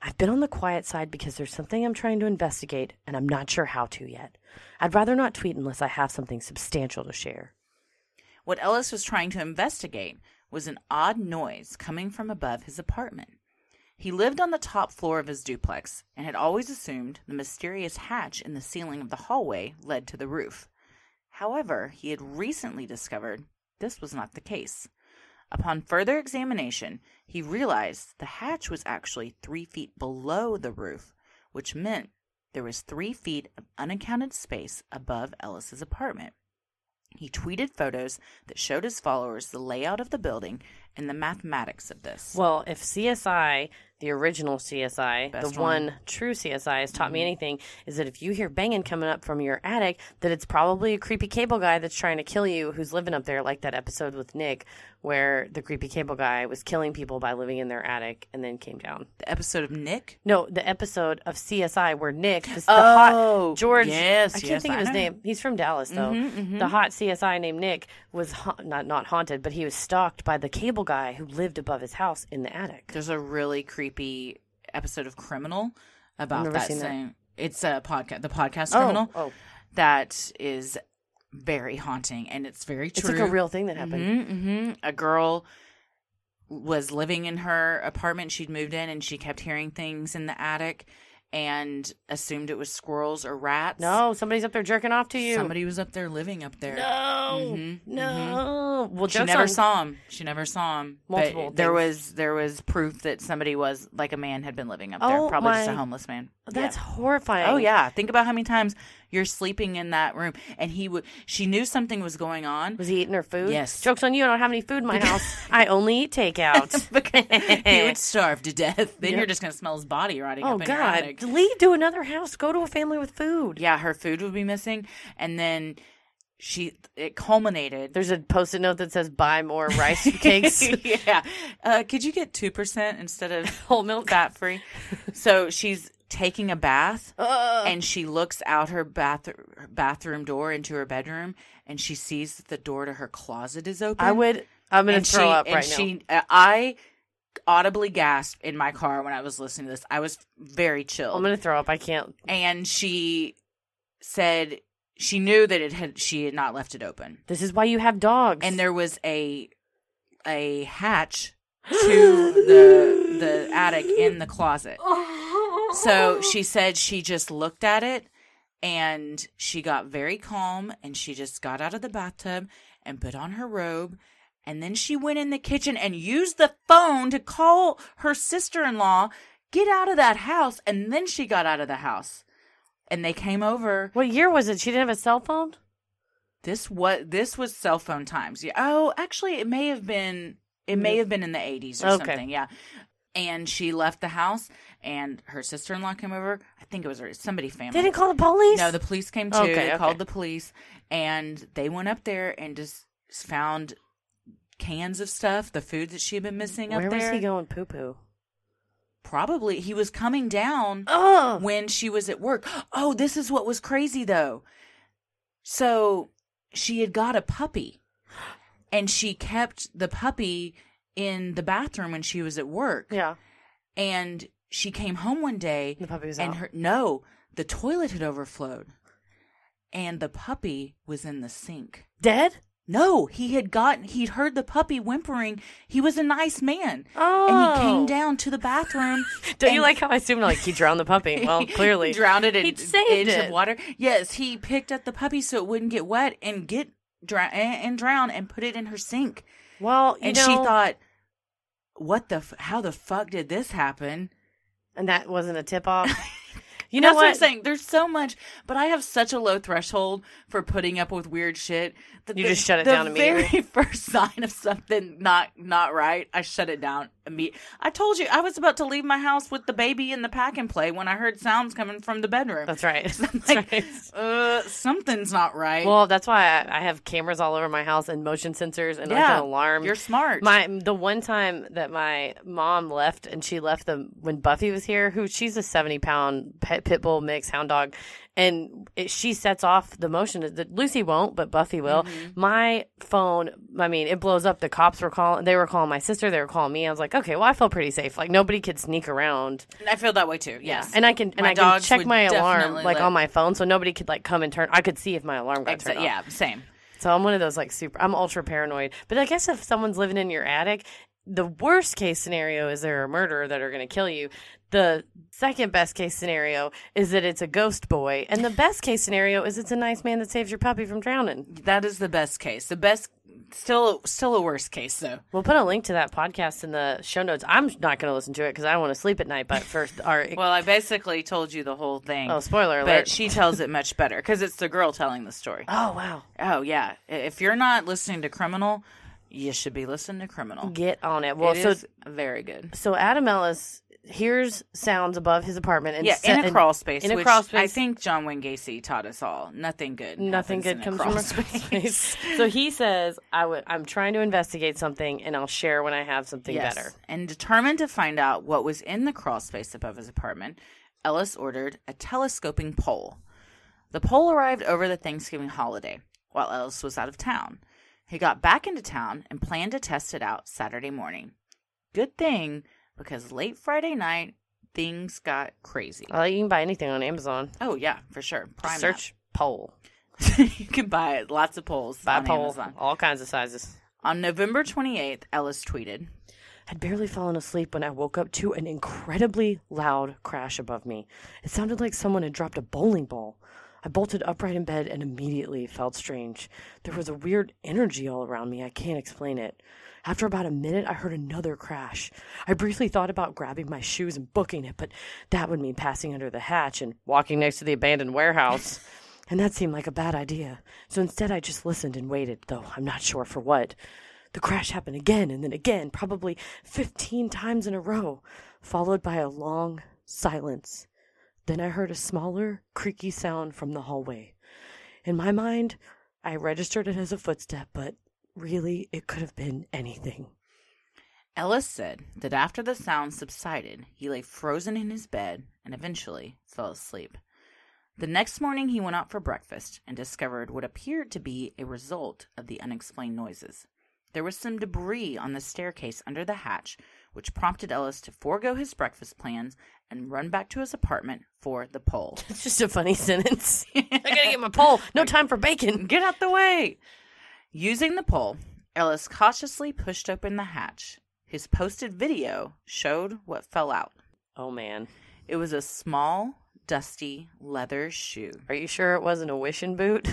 Speaker 3: I've been on the quiet side because there's something I'm trying to investigate, and I'm not sure how to yet. I'd rather not tweet unless I have something substantial to share.
Speaker 5: What Ellis was trying to investigate was an odd noise coming from above his apartment. He lived on the top floor of his duplex and had always assumed the mysterious hatch in the ceiling of the hallway led to the roof. However, he had recently discovered this was not the case. Upon further examination, he realized the hatch was actually three feet below the roof, which meant there was three feet of unaccounted space above Ellis's apartment. He tweeted photos that showed his followers the layout of the building and the mathematics of this.
Speaker 3: Well, if C S I, the original C S I,
Speaker 5: Best
Speaker 3: the
Speaker 5: one.
Speaker 3: one true C S I has taught
Speaker 5: Mm-hmm.
Speaker 3: me anything, is that if you hear banging coming up from your attic, that it's probably a creepy cable guy that's trying to kill you who's living up there, like that episode with Nick where the creepy cable guy was killing people by living in their attic and then came down.
Speaker 5: The episode of Nick?
Speaker 3: No, the episode of C S I where Nick, this,
Speaker 5: Oh,
Speaker 3: the hot George,
Speaker 5: yes,
Speaker 3: I can't
Speaker 5: yes,
Speaker 3: think of
Speaker 5: I
Speaker 3: his
Speaker 5: know.
Speaker 3: name. He's from Dallas, though.
Speaker 5: Mhm, mhm.
Speaker 3: The hot C S I named Nick was ha- not not haunted, but he was stalked by the cable guy who lived above his house in the attic.
Speaker 5: There's a really creepy episode of Criminal about
Speaker 3: never
Speaker 5: that
Speaker 3: seen that.
Speaker 5: same. It's a podcast, the podcast Criminal,
Speaker 3: Oh, oh.
Speaker 5: that is very haunting, and it's very true.
Speaker 3: It's like a real thing that happened.
Speaker 5: hmm hmm A girl was living in her apartment. She'd moved in, and she kept hearing things in the attic and assumed it was squirrels or rats.
Speaker 3: No, somebody's up there jerking off to you.
Speaker 5: Somebody was up there living up there.
Speaker 3: No,
Speaker 5: Mhm,
Speaker 3: no. Well,
Speaker 5: She
Speaker 3: joke's
Speaker 5: never
Speaker 3: on-
Speaker 5: saw him. She never saw him.
Speaker 3: Multiple
Speaker 5: But there
Speaker 3: things.
Speaker 5: was there was proof that somebody was like a man had been living up there.
Speaker 3: Oh,
Speaker 5: Probably just a
Speaker 3: my-
Speaker 5: homeless man.
Speaker 3: That's
Speaker 5: Yeah.
Speaker 3: horrifying.
Speaker 5: Oh yeah. Think about how many times you're sleeping in that room, and he would. She knew something was going on.
Speaker 3: Was he eating her food?
Speaker 5: Yes.
Speaker 3: Joke's on you. I don't have any food in my house. I only eat takeout.
Speaker 5: He would starve to death. Then
Speaker 3: Yeah.
Speaker 5: you're just gonna smell his body rotting
Speaker 3: Oh
Speaker 5: up in your
Speaker 3: God!
Speaker 5: attic.
Speaker 3: Leave to another house. Go to a family with food.
Speaker 5: Yeah, her food would be missing, and then she it culminated.
Speaker 3: There's a post-it note that says "Buy more rice cakes,
Speaker 5: yeah. Uh, could you get two percent instead of
Speaker 3: whole milk."
Speaker 5: fat free? So she's taking a bath,
Speaker 3: Ugh.
Speaker 5: and she looks out her bath her bathroom door into her bedroom, and she sees that the door to her closet is open.
Speaker 3: I would. I'm gonna
Speaker 5: and
Speaker 3: throw
Speaker 5: she,
Speaker 3: up
Speaker 5: and
Speaker 3: right
Speaker 5: she, now. I audibly gasped in my car when I was listening to this. I was very
Speaker 3: now.
Speaker 5: chilled.
Speaker 3: I'm gonna throw up. I can't.
Speaker 5: And she said she knew that it had she had not left it open,
Speaker 3: This is why you have dogs.
Speaker 5: and there was a a hatch to the the attic in the closet. So she said she just looked at it and she got very calm, and she just got out of the bathtub and put on her robe, and then she went in the kitchen and used the phone to call her sister-in-law, get out of that house, and then she got out of the house. And they came over.
Speaker 3: What year was it? She didn't have a cell phone.
Speaker 5: This what this was cell phone times. Yeah. Oh, actually, it may have been. It may have been in the eighties or
Speaker 3: Okay.
Speaker 5: something. Yeah. And she left the house, and her sister-in-law came over. I think it was her, somebody family.
Speaker 3: They didn't call the police.
Speaker 5: No, the police came too.
Speaker 3: Okay,
Speaker 5: They
Speaker 3: okay.
Speaker 5: called the police, and they went up there and just found cans of stuff, the food that she had been missing
Speaker 3: Where
Speaker 5: up there.
Speaker 3: was he going? Poo poo.
Speaker 5: Probably he was coming down
Speaker 3: Oh,
Speaker 5: when she was at work. Oh, this is what was crazy though. So she had got a puppy, and she kept the puppy in the bathroom when she was at work.
Speaker 3: yeah.
Speaker 5: And she came home one day,
Speaker 3: The puppy was
Speaker 5: and
Speaker 3: out.
Speaker 5: her no, the toilet had overflowed, and the puppy was in the sink.
Speaker 3: Dead.
Speaker 5: No, he had gotten, he'd heard the puppy whimpering. He was a nice man.
Speaker 3: Oh.
Speaker 5: And he came down to the bathroom.
Speaker 3: Don't you
Speaker 5: and
Speaker 3: like how I assumed like he drowned the puppy? Well, clearly
Speaker 5: he drowned it in
Speaker 3: He'd saved
Speaker 5: inch of
Speaker 3: it.
Speaker 5: water. Yes, he picked up the puppy so it wouldn't get wet and get dry and, and drown, and put it in her sink.
Speaker 3: Well, you
Speaker 5: And
Speaker 3: know,
Speaker 5: she thought, "What the? F- how the fuck did this happen?"
Speaker 3: and that wasn't a tip off. You know
Speaker 5: That's what?
Speaker 3: what?
Speaker 5: I'm saying. There's so much, but I have such a low threshold for putting up with weird shit. That
Speaker 3: You
Speaker 5: the,
Speaker 3: just shut it
Speaker 5: the
Speaker 3: down immediately.
Speaker 5: very first sign of something not not right, I shut it down immediately. I told you I was about to leave my house with the baby in the pack and play when I heard sounds coming from the bedroom.
Speaker 3: That's right. That's
Speaker 5: Like,
Speaker 3: right.
Speaker 5: uh, something's not right.
Speaker 3: Well, that's why I, I have cameras all over my house and motion sensors and like
Speaker 5: yeah,
Speaker 3: an alarm.
Speaker 5: You're smart.
Speaker 3: My the one time that my mom left, and she left them when Buffy was here, who she's a seventy pound pet pit bull mix hound dog, and it, she sets off the motion. That Lucy won't, but Buffy will. Mm-hmm. My phone, I mean, it blows up. The cops were calling. They were calling my sister. They were calling me. I was like, okay, well, I feel pretty safe. Like nobody could sneak around.
Speaker 5: I feel that way too. Yes,
Speaker 3: yeah. and I can and
Speaker 5: my
Speaker 3: I can check my alarm like
Speaker 5: lit.
Speaker 3: on my phone, so nobody could like come and turn. I could see if my alarm got
Speaker 5: Exa-
Speaker 3: turned off.
Speaker 5: Yeah, same.
Speaker 3: So I'm one of those like super. I'm ultra paranoid. But I guess if someone's living in your attic, the worst case scenario is they're a murderer that are going to kill you. The second best case scenario is that it's a ghost boy. And the best case scenario is it's a nice man that saves your puppy from drowning.
Speaker 5: That is the best case. The best, still still a worst case, though.
Speaker 3: We'll put a link to that podcast in the show notes. I'm not going to listen to it because I don't want to sleep at night. But first, our
Speaker 5: well, I basically told you the whole thing.
Speaker 3: Oh, spoiler alert.
Speaker 5: But she tells it much better because it's the girl telling the story.
Speaker 3: Oh, wow.
Speaker 5: Oh, yeah. If you're not listening to Criminal, you should be listening to Criminal.
Speaker 3: Get on it. Well,
Speaker 5: it
Speaker 3: so
Speaker 5: is very good.
Speaker 3: So Adam Ellis hears sounds above his apartment. And
Speaker 5: yeah,
Speaker 3: se-
Speaker 5: in a crawl space.
Speaker 3: In a
Speaker 5: which
Speaker 3: crawl space.
Speaker 5: I think John Wayne Gacy taught us all. Nothing good.
Speaker 3: Nothing good
Speaker 5: in
Speaker 3: comes
Speaker 5: a crawl
Speaker 3: from a crawl
Speaker 5: space.
Speaker 3: space. So he says, I w- I'm trying to investigate something, and I'll share when I have something
Speaker 5: yes.
Speaker 3: better.
Speaker 5: And determined to find out what was in the crawl space above his apartment, Ellis ordered a telescoping pole. The pole arrived over the Thanksgiving holiday, while Ellis was out of town. He got back into town and planned to test it out Saturday morning. Good thing, because late Friday night, things got crazy.
Speaker 3: Well, you can buy anything on Amazon.
Speaker 5: Oh, yeah, for sure. Prime
Speaker 3: Search pole.
Speaker 5: you can buy it. Lots of poles
Speaker 3: Buy
Speaker 5: on
Speaker 3: pole,
Speaker 5: Amazon.
Speaker 3: all kinds of sizes.
Speaker 5: On November twenty-eighth, Ellis tweeted,
Speaker 3: I'd barely fallen asleep when I woke up to an incredibly loud crash above me. It sounded like someone had dropped a bowling ball. I bolted upright in bed and immediately felt strange. There was a weird energy all around me. I can't explain it. After about a minute, I heard another crash. I briefly thought about grabbing my shoes and booking it, but that would mean passing under the hatch and walking next to the abandoned warehouse. And that seemed like a bad idea. So instead, I just listened and waited, though I'm not sure for what. The crash happened again and then again, probably fifteen times in a row, followed by a long silence. Then I heard a smaller, creaky sound from the hallway. In my mind, I registered it as a footstep, but really, it could have been anything.
Speaker 5: Ellis said that after the sound subsided, he lay frozen in his bed and eventually fell asleep. The next morning, he went out for breakfast and discovered what appeared to be a result of the unexplained noises. There was some debris on the staircase under the hatch, which prompted Ellis to forego his breakfast plans and run back to his apartment for the pole.
Speaker 3: It's just a funny sentence. I gotta get my pole. No time for bacon.
Speaker 5: Get out the way. Using the pole, Ellis cautiously pushed open the hatch. His posted video showed what fell out.
Speaker 3: Oh, man.
Speaker 5: It was a small, dusty leather shoe.
Speaker 3: Are you sure it wasn't a wishing boot?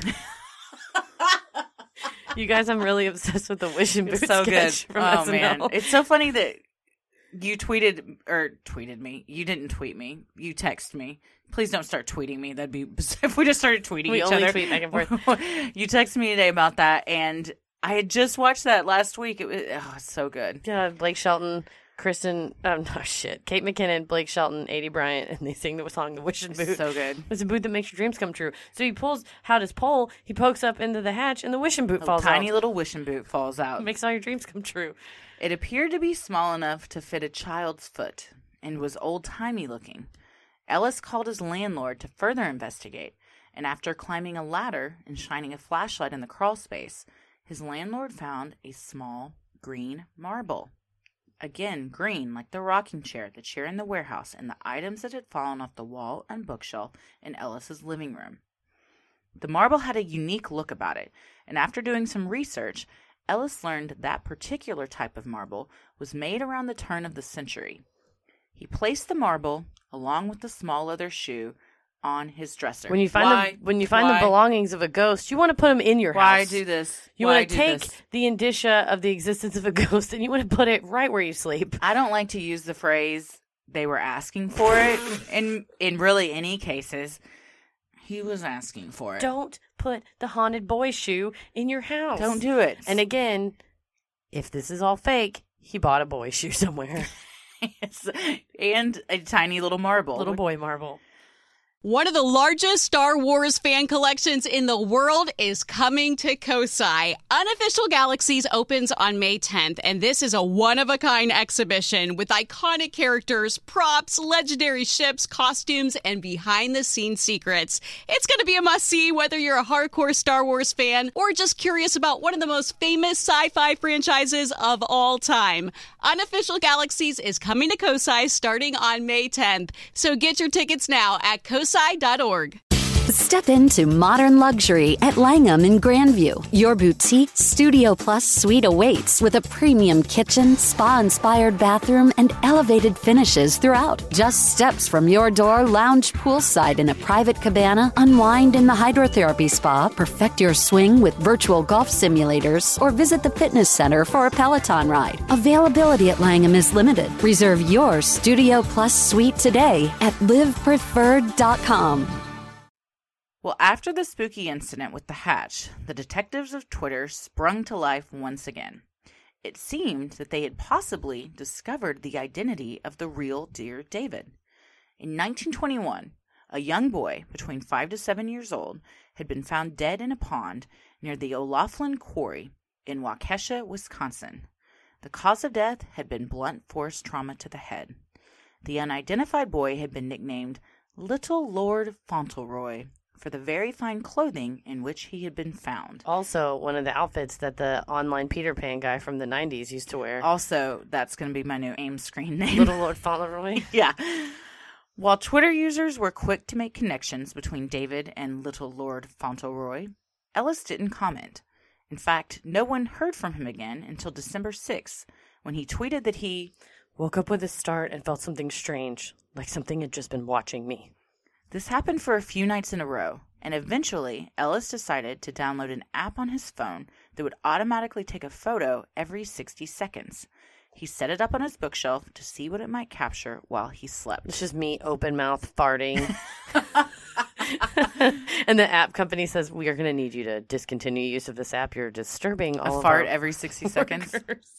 Speaker 3: You guys, I'm really obsessed with the wishing boot.
Speaker 5: It's so good.
Speaker 3: From
Speaker 5: Oh,
Speaker 3: S N L.
Speaker 5: man. It's so funny that you tweeted, or tweeted me. You didn't tweet me. You text me. Please don't start tweeting me. That'd be, if we just started tweeting
Speaker 3: We
Speaker 5: each
Speaker 3: only
Speaker 5: other.
Speaker 3: tweet back and forth.
Speaker 5: You texted me today about that, and I had just watched that last week. It was, oh, it's so good.
Speaker 3: Yeah, Blake Shelton, Kristen, um, no shit, Kate McKinnon, Blake Shelton, Adie Bryant, and they sing the song "The Wishing Boot."
Speaker 5: So good.
Speaker 3: It's a boot that makes your dreams come true. So he pulls out his pole, he pokes up into the hatch, and the wishing boot
Speaker 5: A
Speaker 3: falls
Speaker 5: tiny
Speaker 3: out.
Speaker 5: little wishing boot falls out.
Speaker 3: Makes all your dreams come true.
Speaker 5: It appeared to be small enough to fit a child's foot and was old-timey looking. Ellis called his landlord to further investigate, and after climbing a ladder and shining a flashlight in the crawl space, his landlord found a small green marble. Again, green, like the rocking chair, the chair in the warehouse, and the items that had fallen off the wall and bookshelf in Ellis's living room. The marble had a unique look about it, and after doing some research, Ellis learned that particular type of marble was made around the turn of the century. He placed the marble, along with the small leather shoe, on his dresser.
Speaker 3: When you find
Speaker 5: Why?
Speaker 3: the when you find
Speaker 5: Why?
Speaker 3: the belongings of a ghost, you want to put them in your
Speaker 5: Why
Speaker 3: house.
Speaker 5: do this?
Speaker 3: You
Speaker 5: Why
Speaker 3: want to
Speaker 5: do
Speaker 3: take
Speaker 5: this?
Speaker 3: the indicia of the existence of a ghost, and you want to put it right where you sleep.
Speaker 5: I don't like to use the phrase "they were asking for it" in in really any cases. He was asking for it.
Speaker 3: Don't put the haunted boy shoe in your house.
Speaker 5: Don't do it.
Speaker 3: And again, if this is all fake, he bought a boy shoe somewhere.
Speaker 5: Yes. And a tiny little marble.
Speaker 3: Little boy marble.
Speaker 1: One of the largest Star Wars fan collections in the world is coming to Kosai. Unofficial Galaxies opens on May tenth, and this is a one-of-a-kind exhibition with iconic characters, props, legendary ships, costumes, and behind-the-scenes secrets. It's going to be a must-see whether you're a hardcore Star Wars fan or just curious about one of the most famous sci-fi franchises of all time. Unofficial Galaxies is coming to Kosai starting on May tenth, so get your tickets now at kosai dot org.
Speaker 2: Step into modern luxury at Langham in Grandview. Your boutique Studio Plus suite awaits with a premium kitchen, spa-inspired bathroom, and elevated finishes throughout. Just steps from your door, lounge poolside in a private cabana, unwind in the hydrotherapy spa, perfect your swing with virtual golf simulators, or visit the fitness center for a Peloton ride. Availability at Langham is limited. Reserve your Studio Plus suite today at live preferred dot com.
Speaker 5: Well, after the spooky incident with the hatch, the detectives of Twitter sprung to life once again. It seemed that they had possibly discovered the identity of the real Dear David. In nineteen twenty-one, a young boy between five to seven years old had been found dead in a pond near the O'Laughlin Quarry in Waukesha, Wisconsin. The cause of death had been blunt force trauma to the head. The unidentified boy had been nicknamed Little Lord Fauntleroy for the very fine clothing in which he had been found.
Speaker 3: Also, one of the outfits that the online Peter Pan guy from the nineties used to wear.
Speaker 5: Also, that's going to be my new AIM screen name.
Speaker 3: Little Lord Fauntleroy?
Speaker 5: Yeah. While Twitter users were quick to make connections between David and Little Lord Fauntleroy, Ellis didn't comment. In fact, no one heard from him again until December sixth, when he tweeted that he
Speaker 3: woke up with a start and felt something strange, like something had just been watching me.
Speaker 5: This happened for a few nights in a row, and eventually Ellis decided to download an app on his phone that would automatically take a photo every sixty seconds. He set it up on his bookshelf to see what it might capture while he slept.
Speaker 3: It's just me, open mouth, farting. And the app company says, we are going to need you to discontinue use of this app. You're disturbing all
Speaker 5: a
Speaker 3: of
Speaker 5: fart
Speaker 3: our
Speaker 5: every sixty seconds.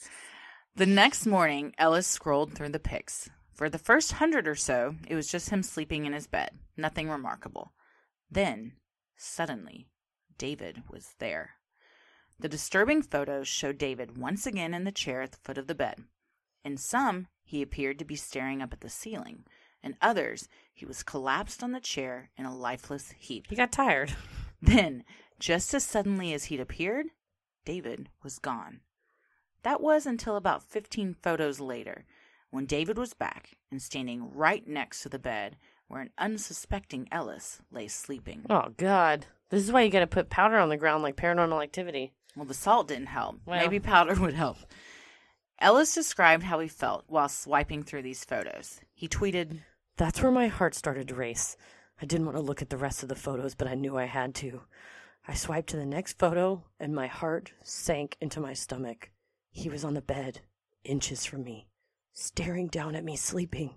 Speaker 5: The next morning, Ellis scrolled through the pics. For the first hundred or so, it was just him sleeping in his bed. Nothing remarkable. Then, suddenly, David was there. The disturbing photos showed David once again in the chair at the foot of the bed. In some, he appeared to be staring up at the ceiling. In others, he was collapsed on the chair in a lifeless heap.
Speaker 3: He got tired.
Speaker 5: Then, just as suddenly as he'd appeared, David was gone. That was until about fifteen photos later, when David was back and standing right next to the bed where an unsuspecting Ellis lay sleeping.
Speaker 3: Oh, God. This is why you got to put powder on the ground like Paranormal Activity.
Speaker 5: Well, the salt didn't help.
Speaker 3: Well.
Speaker 5: Maybe powder would help. Ellis described how he felt while swiping through these photos. He tweeted,
Speaker 3: "That's where my heart started to race. I didn't want to look at the rest of the photos, but I knew I had to. I swiped to the next photo, and my heart sank into my stomach. He was on the bed, inches from me, staring down at me sleeping."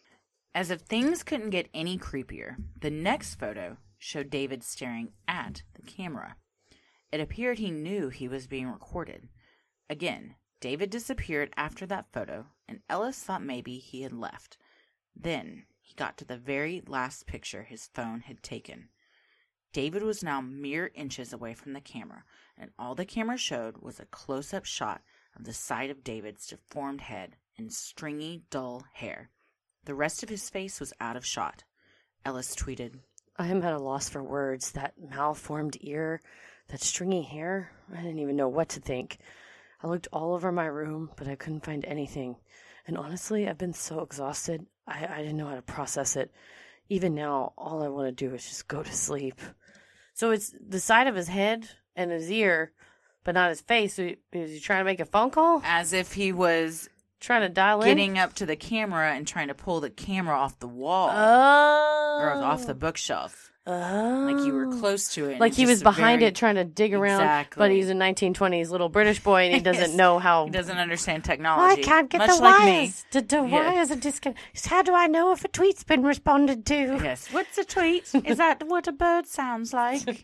Speaker 5: As if things couldn't get any creepier, the next photo showed David staring at the camera. It appeared he knew he was being recorded. Again, David disappeared after that photo, and Ellis thought maybe he had left. Then he got to the very last picture his phone had taken. David was now mere inches away from the camera, and all the camera showed was a close-up shot of the side of David's deformed head and stringy, dull hair. The rest of his face was out of shot. Ellis tweeted,
Speaker 3: "I am at a loss for words. That malformed ear, that stringy hair, I didn't even know what to think. I looked all over my room, but I couldn't find anything. And honestly, I've been so exhausted, I, I didn't know how to process it. Even now, all I want to do is just go to sleep." So it's the side of his head and his ear, but not his face. So is he trying to make a phone call?
Speaker 5: as if he was
Speaker 3: Trying to dial in?
Speaker 5: getting up to the camera and trying to pull the camera off the wall
Speaker 3: Oh.
Speaker 5: or off the bookshelf.
Speaker 3: Oh.
Speaker 5: Like you were close to it. and
Speaker 3: Like
Speaker 5: it's
Speaker 3: he was
Speaker 5: just a
Speaker 3: behind
Speaker 5: very-
Speaker 3: it trying to dig around,
Speaker 5: Exactly.
Speaker 3: but he's a nineteen twenties little British boy and he doesn't
Speaker 5: Yes.
Speaker 3: know how.
Speaker 5: He doesn't understand
Speaker 3: I
Speaker 5: technology.
Speaker 3: can't get
Speaker 5: much
Speaker 3: the
Speaker 5: like
Speaker 3: wires.
Speaker 5: me.
Speaker 3: The, the
Speaker 5: Yeah.
Speaker 3: wires are disconnected. How do I know if a tweet's been responded to?
Speaker 5: Yes. What's a tweet? Is that what a bird sounds like?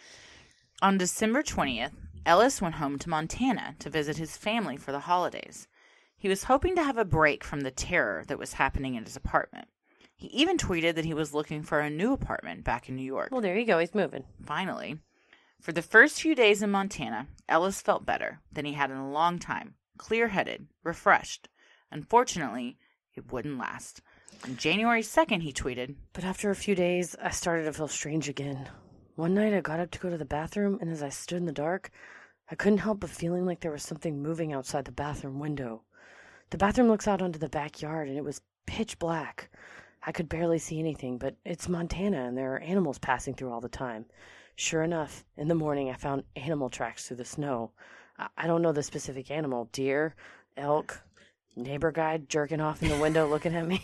Speaker 5: On December twentieth, Ellis went home to Montana to visit his family for the holidays. He was hoping to have a break from the terror that was happening in his apartment. He even tweeted that he was looking for a new apartment back in New York.
Speaker 3: Well, there you go. He's moving.
Speaker 5: Finally. For the first few days in Montana, Ellis felt better than he had in a long time. Clear-headed, refreshed. Unfortunately, it wouldn't last. On January second, he tweeted,
Speaker 3: "But after a few days, I started to feel strange again. One night I got up to go to the bathroom, and as I stood in the dark, I couldn't help but feeling like there was something moving outside the bathroom window. The bathroom looks out onto the backyard, and it was pitch black. I could barely see anything, but it's Montana, and there are animals passing through all the time. Sure enough, in the morning I found animal tracks through the snow. I, I don't know the specific animal, deer, elk, neighbor guy jerking off in the window looking at me."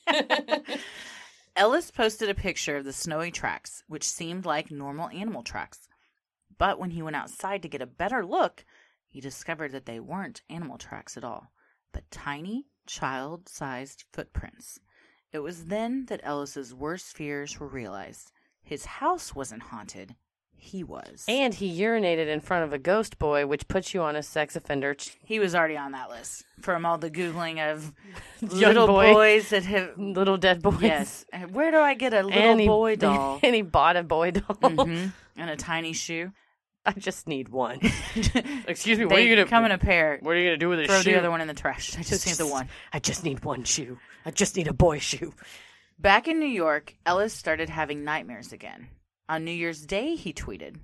Speaker 5: Ellis posted a picture of the snowy tracks, which seemed like normal animal tracks. But when he went outside to get a better look, he discovered that they weren't animal tracks at all, but tiny, child-sized footprints. It was then that Ellis's worst fears were realized. His house wasn't haunted. He was.
Speaker 3: And he urinated in front of a ghost boy, which puts you on a sex offender.
Speaker 5: He was already on that list from all the Googling of
Speaker 3: Young
Speaker 5: little
Speaker 3: boy.
Speaker 5: boys that have...
Speaker 3: Little dead boys.
Speaker 5: Yes. Where do I get a little
Speaker 3: and he,
Speaker 5: boy doll?
Speaker 3: And he bought a boy doll.
Speaker 5: Mm-hmm. And a tiny shoe.
Speaker 3: I just need one. Excuse me, what
Speaker 5: They
Speaker 3: are you going to...
Speaker 5: come in a pair.
Speaker 3: What are you going to do with this
Speaker 5: Throw
Speaker 3: shoe?
Speaker 5: the other one in the trash. I just need the one.
Speaker 3: I just need one shoe. I just need a boy shoe.
Speaker 5: Back in New York, Ellis started having nightmares again. On New Year's Day, he tweeted,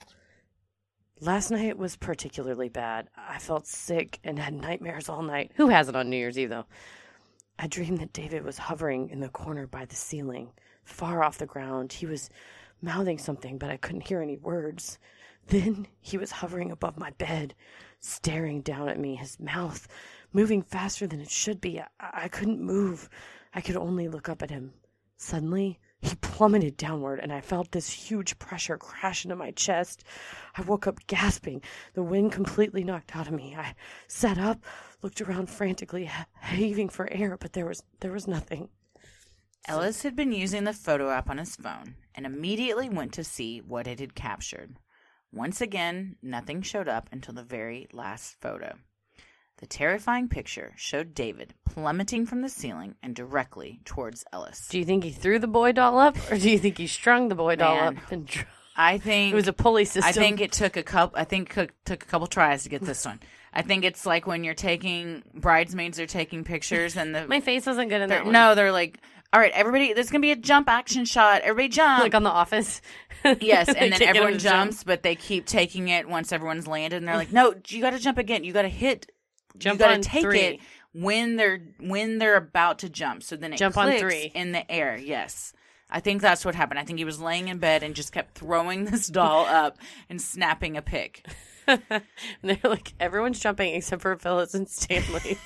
Speaker 3: "Last night was particularly bad. I felt sick and had nightmares all night." Who hasn't on New Year's Eve, though? "I dreamed that David was hovering in the corner by the ceiling, far off the ground. He was mouthing something, but I couldn't hear any words. Then he was hovering above my bed, staring down at me, his mouth moving faster than it should be. I, I couldn't move. I could only look up at him. Suddenly, he plummeted downward, and I felt this huge pressure crash into my chest. I woke up gasping. The wind completely knocked out of me. I sat up, looked around frantically, heaving for air, but there was there was nothing."
Speaker 5: Ellis had been using the photo app on his phone and immediately went to see what it had captured. Once again, nothing showed up until the very last photo. The terrifying picture showed David plummeting from the ceiling and directly towards Ellis.
Speaker 3: Do you think he threw the boy doll up, or do you think he strung the boy doll
Speaker 5: Man,
Speaker 3: up? And dr-
Speaker 5: I think
Speaker 3: it was a pulley system.
Speaker 5: I think it took a couple. I think it took a couple tries to get this one. I think it's like when you're taking bridesmaids are taking pictures and the
Speaker 3: My face wasn't good in that one.
Speaker 5: no, they're like, all right, everybody, there's gonna be a jump action shot. Everybody jump,
Speaker 3: Like on The Office.
Speaker 5: yes, and then
Speaker 3: Can't get him
Speaker 5: everyone
Speaker 3: to
Speaker 5: jumps,
Speaker 3: jump.
Speaker 5: but they keep taking it once everyone's landed, and they're like, no, you got to jump again. You got to hit.
Speaker 3: Jump
Speaker 5: you got
Speaker 3: on
Speaker 5: to take
Speaker 3: three.
Speaker 5: it when they're when they're about to jump. So then it
Speaker 3: Jump on
Speaker 5: clicks
Speaker 3: three.
Speaker 5: in the air. Yes. I think that's what happened. I think he was laying in bed and just kept throwing this doll up and snapping a pic.
Speaker 3: And they're like, everyone's jumping except for Phyllis and Stanley.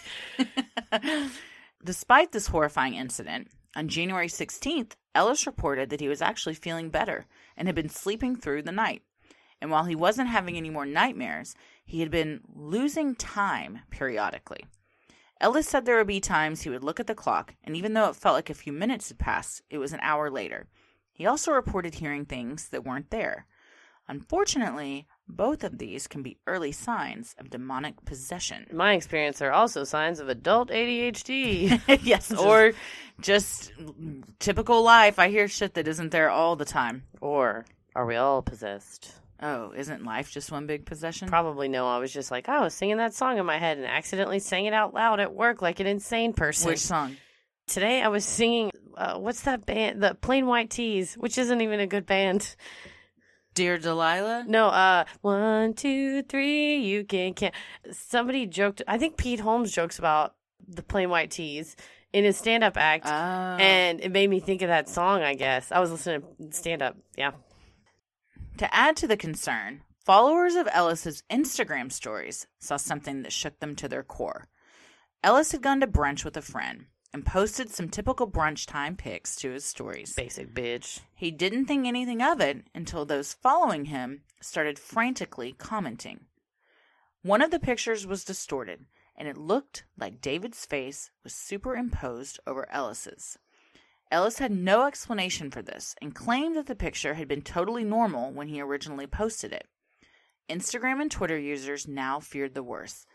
Speaker 5: Despite this horrifying incident, on January sixteenth, Ellis reported that he was actually feeling better and had been sleeping through the night. And while he wasn't having any more nightmares, he had been losing time periodically. Ellis said there would be times he would look at the clock, and even though it felt like a few minutes had passed, it was an hour later. He also reported hearing things that weren't there. Unfortunately, both of these can be early signs of demonic possession.
Speaker 3: In my experience, are also signs of adult A D H D.
Speaker 5: Yes, or just typical life. I hear shit that isn't there all the time.
Speaker 3: Or are we all possessed?
Speaker 5: Oh, isn't life just one big possession?
Speaker 3: Probably no. I was just like, oh, I was singing that song in my head and accidentally sang it out loud at work like an insane person.
Speaker 5: Which song?
Speaker 3: Today I was singing, uh, what's that band? The Plain White Tees, which isn't even a good band.
Speaker 5: Dear Delilah?
Speaker 3: No, uh, one, two, three, you can count. Somebody joked, I think Pete Holmes jokes about the Plain White Tees in his stand-up act,
Speaker 5: Oh.
Speaker 3: and it made me think of that song, I guess. I was listening to stand-up, yeah.
Speaker 5: To add to the concern, followers of Ellis's Instagram stories saw something that shook them to their core. Ellis had gone to brunch with a friend and posted some typical brunch time pics to his stories.
Speaker 3: Basic bitch.
Speaker 5: He didn't think anything of it until those following him started frantically commenting. One of the pictures was distorted, and it looked like David's face was superimposed over Ellis's. Ellis had no explanation for this and claimed that the picture had been totally normal when he originally posted it. Instagram and Twitter users now feared the worst.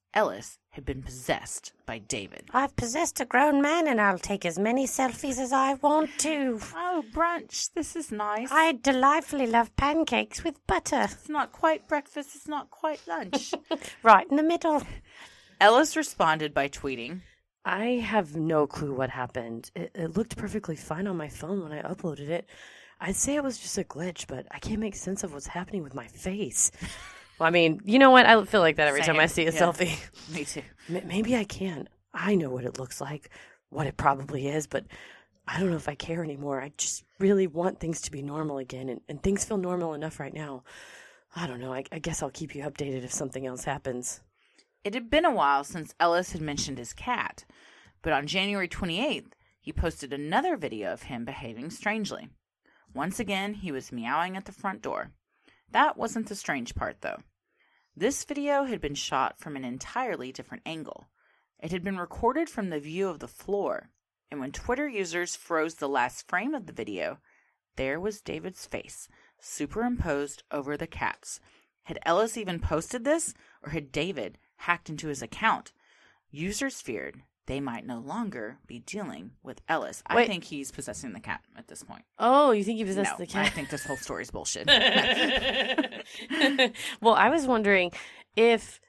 Speaker 5: Ellis had been possessed by David.
Speaker 4: I've possessed a grown man and I'll take as many selfies as I want to.
Speaker 5: Oh, brunch. This is nice.
Speaker 4: I delightfully love pancakes with butter.
Speaker 5: It's not quite breakfast. It's not quite lunch.
Speaker 4: Right in the middle.
Speaker 5: Ellis responded by tweeting,
Speaker 3: I have no clue what happened. It, it looked perfectly fine on my phone when I uploaded it. I'd say it was just a glitch, but I can't make sense of what's happening with my face. Well, I mean, you know what? I feel like that every
Speaker 5: Same.
Speaker 3: time I see a
Speaker 5: Yeah.
Speaker 3: selfie.
Speaker 5: Me too.
Speaker 3: M- Maybe I can. I know what it looks like, what it probably is, but I don't know if I care anymore. I just really want things to be normal again, and, and things feel normal enough right now. I don't know. I, I guess I'll keep you updated if something else happens.
Speaker 5: It had been a while since Ellis had mentioned his cat, but on January twenty-eighth, he posted another video of him behaving strangely. Once again, he was meowing at the front door. That wasn't the strange part, though. This video had been shot from an entirely different angle. It had been recorded from the view of the floor, and when Twitter users froze the last frame of the video, there was David's face, superimposed over the cat's. Had Ellis even posted this, or had David hacked into his account? Users feared they might no longer be dealing with Ellis. I
Speaker 3: Wait.
Speaker 5: think he's possessing the cat at this point.
Speaker 3: Oh, you think you possessed
Speaker 5: No,
Speaker 3: the cat?
Speaker 5: I think this whole story's bullshit.
Speaker 3: Well, I was wondering if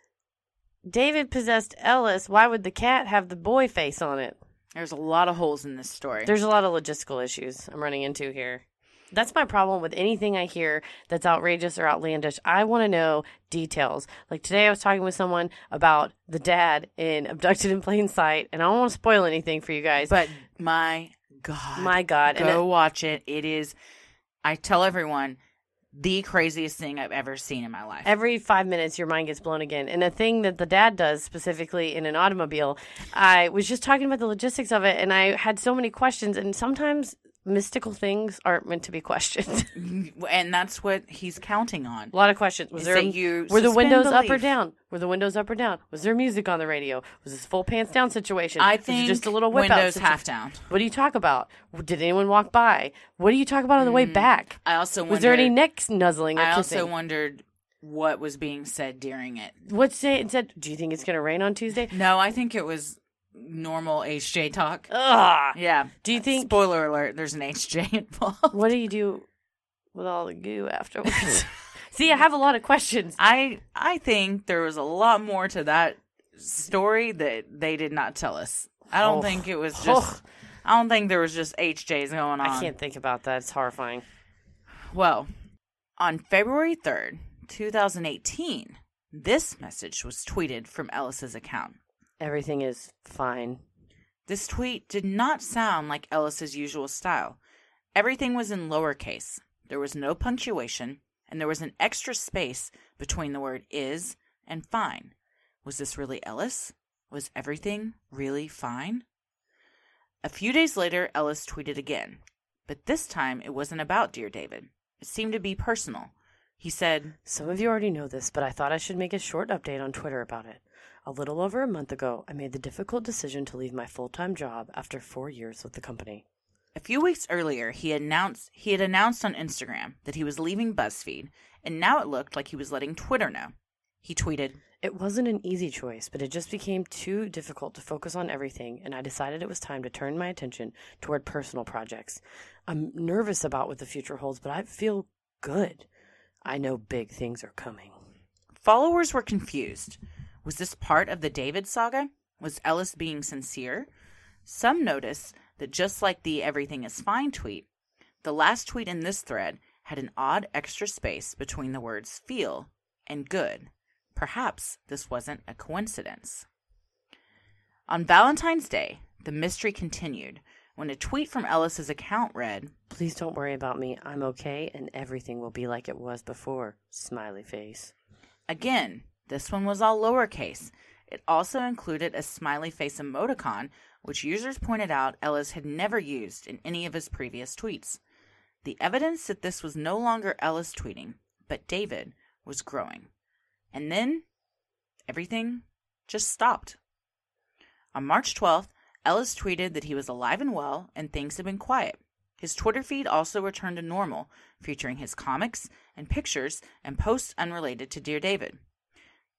Speaker 3: David possessed Ellis, why would the cat have the boy face on it?
Speaker 5: There's a lot of holes in this story.
Speaker 3: There's a lot of logistical issues I'm running into here. That's my problem with anything I hear that's outrageous or outlandish. I want to know details. Like today I was talking with someone about the dad in Abducted in Plain Sight, and I don't want to spoil anything for you guys.
Speaker 5: But my God.
Speaker 3: My God.
Speaker 5: Go
Speaker 3: And it-
Speaker 5: watch it. It is, I tell everyone, the craziest thing I've ever seen in my life.
Speaker 3: Every five minutes, your mind gets blown again. And the thing that the dad does, specifically in an automobile, I was just talking about the logistics of it, and I had so many questions. And sometimes mystical things aren't meant to be questioned.
Speaker 5: And that's what he's counting on.
Speaker 3: A lot of questions. Was
Speaker 5: Is
Speaker 3: there
Speaker 5: that you
Speaker 3: were the
Speaker 5: suspend
Speaker 3: windows up or
Speaker 5: belief.
Speaker 3: down? Were the windows up or down? Was there music on the radio? Was this full pants down situation?
Speaker 5: I
Speaker 3: Was it
Speaker 5: think
Speaker 3: just a little whip
Speaker 5: windows
Speaker 3: out
Speaker 5: half down.
Speaker 3: What do you talk about? Did anyone walk by? What do you talk about on the way back?
Speaker 5: I also
Speaker 3: Was there any
Speaker 5: wondered-
Speaker 3: neck nuzzling or
Speaker 5: I
Speaker 3: kissing?
Speaker 5: also wondered what was being said during it.
Speaker 3: What's it said? Do you think it's going to rain on Tuesday?
Speaker 5: No, I think it was normal H J talk.
Speaker 3: Ugh.
Speaker 5: Yeah.
Speaker 3: Do you think?
Speaker 5: Spoiler alert, there's an H J involved.
Speaker 3: What do you do with all the goo afterwards? See, I have a lot of questions.
Speaker 5: I I think there was a lot more to that story that they did not tell us. I don't
Speaker 3: Oh.
Speaker 5: think it was just I don't think there was just H Js going on.
Speaker 3: I can't think about that. It's horrifying.
Speaker 5: Well, on February third, twenty eighteen, this message was tweeted from Ellis's account.
Speaker 3: Everything is fine.
Speaker 5: This tweet did not sound like Ellis's usual style. Everything was in lowercase. There was no punctuation, and there was an extra space between the word is and fine. Was this really Ellis? Was everything really fine? A few days later, Ellis tweeted again. But this time, it wasn't about Dear David. It seemed to be personal. He said,
Speaker 3: Some of you already know this, but I thought I should make a short update on Twitter about it. A little over a month ago, I made the difficult decision to leave my full-time job after four years with the company.
Speaker 5: A few weeks earlier, he announced he had announced on Instagram that he was leaving BuzzFeed, and now it looked like he was letting Twitter know. He tweeted,
Speaker 3: It wasn't an easy choice, but it just became too difficult to focus on everything, and I decided it was time to turn my attention toward personal projects. I'm nervous about what the future holds, but I feel good. I know big things are coming.
Speaker 5: Followers were confused. Was this part of the David saga? Was Ellis being sincere? Some noticed that just like the Everything is Fine tweet, the last tweet in this thread had an odd extra space between the words feel and good. Perhaps this wasn't a coincidence. On Valentine's Day, the mystery continued when a tweet from Ellis's account read,
Speaker 3: Please don't worry about me. I'm okay, and everything will be like it was before. Smiley face.
Speaker 5: Again, this one was all lowercase. It also included a smiley face emoticon, which users pointed out Ellis had never used in any of his previous tweets. The evidence that this was no longer Ellis tweeting, but David, was growing. And then, everything just stopped. On March twelfth, Ellis tweeted that he was alive and well and things had been quiet. His Twitter feed also returned to normal, featuring his comics and pictures and posts unrelated to Dear David.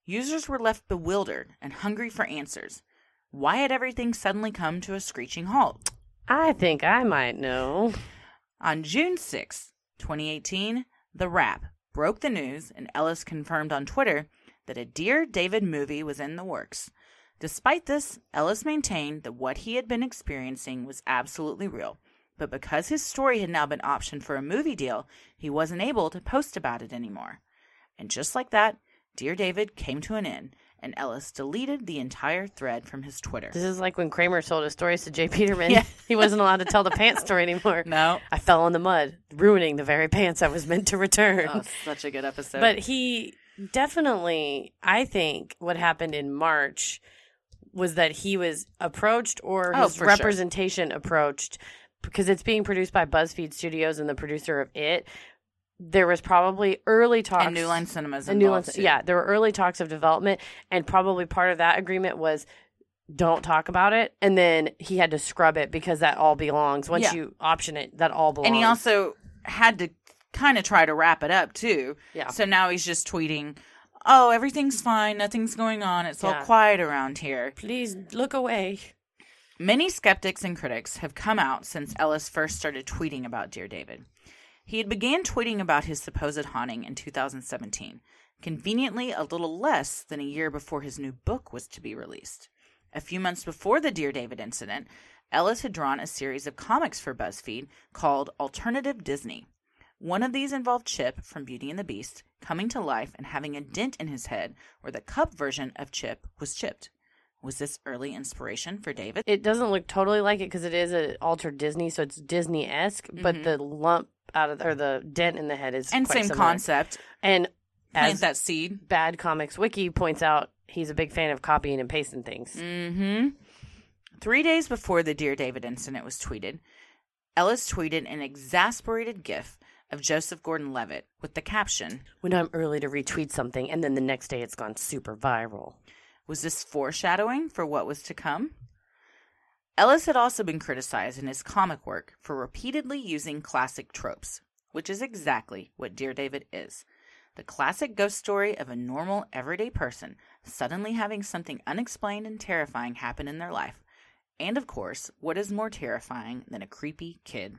Speaker 5: users were left bewildered and hungry for answers. Why had everything suddenly come to a screeching halt?
Speaker 3: I think I might know.
Speaker 5: On June sixth, twenty eighteen, The Wrap broke the news, and Ellis confirmed on Twitter that a Dear David movie was in the works. Despite this, Ellis maintained that what he had been experiencing was absolutely real, but because his story had now been optioned for a movie deal, he wasn't able to post about it anymore. And just like that, Dear David came to an end, and Ellis deleted the entire thread from his Twitter.
Speaker 3: This is like when Kramer told his stories to Jay Peterman.
Speaker 5: Yeah.
Speaker 3: He wasn't allowed to tell the pants story anymore.
Speaker 5: No.
Speaker 3: I fell in the mud, ruining the very pants I was meant to return.
Speaker 5: Oh, such a good episode.
Speaker 3: But he definitely, I think what happened in March was that he was approached or
Speaker 5: Oh,
Speaker 3: his
Speaker 5: for
Speaker 3: representation approached, because it's being produced by BuzzFeed Studios and the producer of it. There was probably early talks.
Speaker 5: And New Line Cinema's
Speaker 3: and New Line,
Speaker 5: involved, too.
Speaker 3: yeah, there were early talks of development, and probably part of that agreement was don't talk about it. And then he had to scrub it because that all belongs. Once
Speaker 5: Yeah.
Speaker 3: you option it, that all belongs.
Speaker 5: And he also had to kind of try to wrap it up, too.
Speaker 3: Yeah.
Speaker 5: So now he's just tweeting, oh, everything's fine. Nothing's going on. It's
Speaker 3: Yeah.
Speaker 5: all quiet around here.
Speaker 3: Please look away.
Speaker 5: Many skeptics and critics have come out since Ellis first started tweeting about Dear David. He had began tweeting about his supposed haunting in two thousand seventeen, conveniently a little less than a year before his new book was to be released. A few months before the Dear David incident, Ellis had drawn a series of comics for BuzzFeed called Alternative Disney. One of these involved Chip from Beauty and the Beast coming to life and having a dent in his head where the cup version of Chip was chipped. Was this early inspiration for David?
Speaker 3: It doesn't look totally like it because it is an altered Disney, so it's Disney-esque, mm-hmm. but the lump out of, or the dent in the head is
Speaker 5: and
Speaker 3: quite
Speaker 5: same
Speaker 3: similar.
Speaker 5: concept.
Speaker 3: And
Speaker 5: Plant
Speaker 3: as
Speaker 5: that seed.
Speaker 3: Bad Comics Wiki points out, he's a big fan of copying and pasting things.
Speaker 5: Mm-hmm. Three days before the Dear David incident was tweeted, Ellis tweeted an exasperated gif of Joseph Gordon-Levitt with the caption,
Speaker 3: "When I'm early to retweet something, and then the next day it's gone super viral."
Speaker 5: Was this foreshadowing for what was to come? Ellis had also been criticized in his comic work for repeatedly using classic tropes, which is exactly what Dear David is. The classic ghost story of a normal, everyday person suddenly having something unexplained and terrifying happen in their life. And, of course, what is more terrifying than a creepy kid?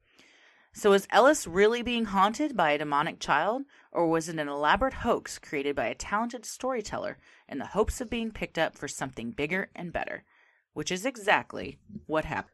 Speaker 5: So is Ellis really being haunted by a demonic child, or was it an elaborate hoax created by a talented storyteller in the hopes of being picked up for something bigger and better? Which is exactly what happened.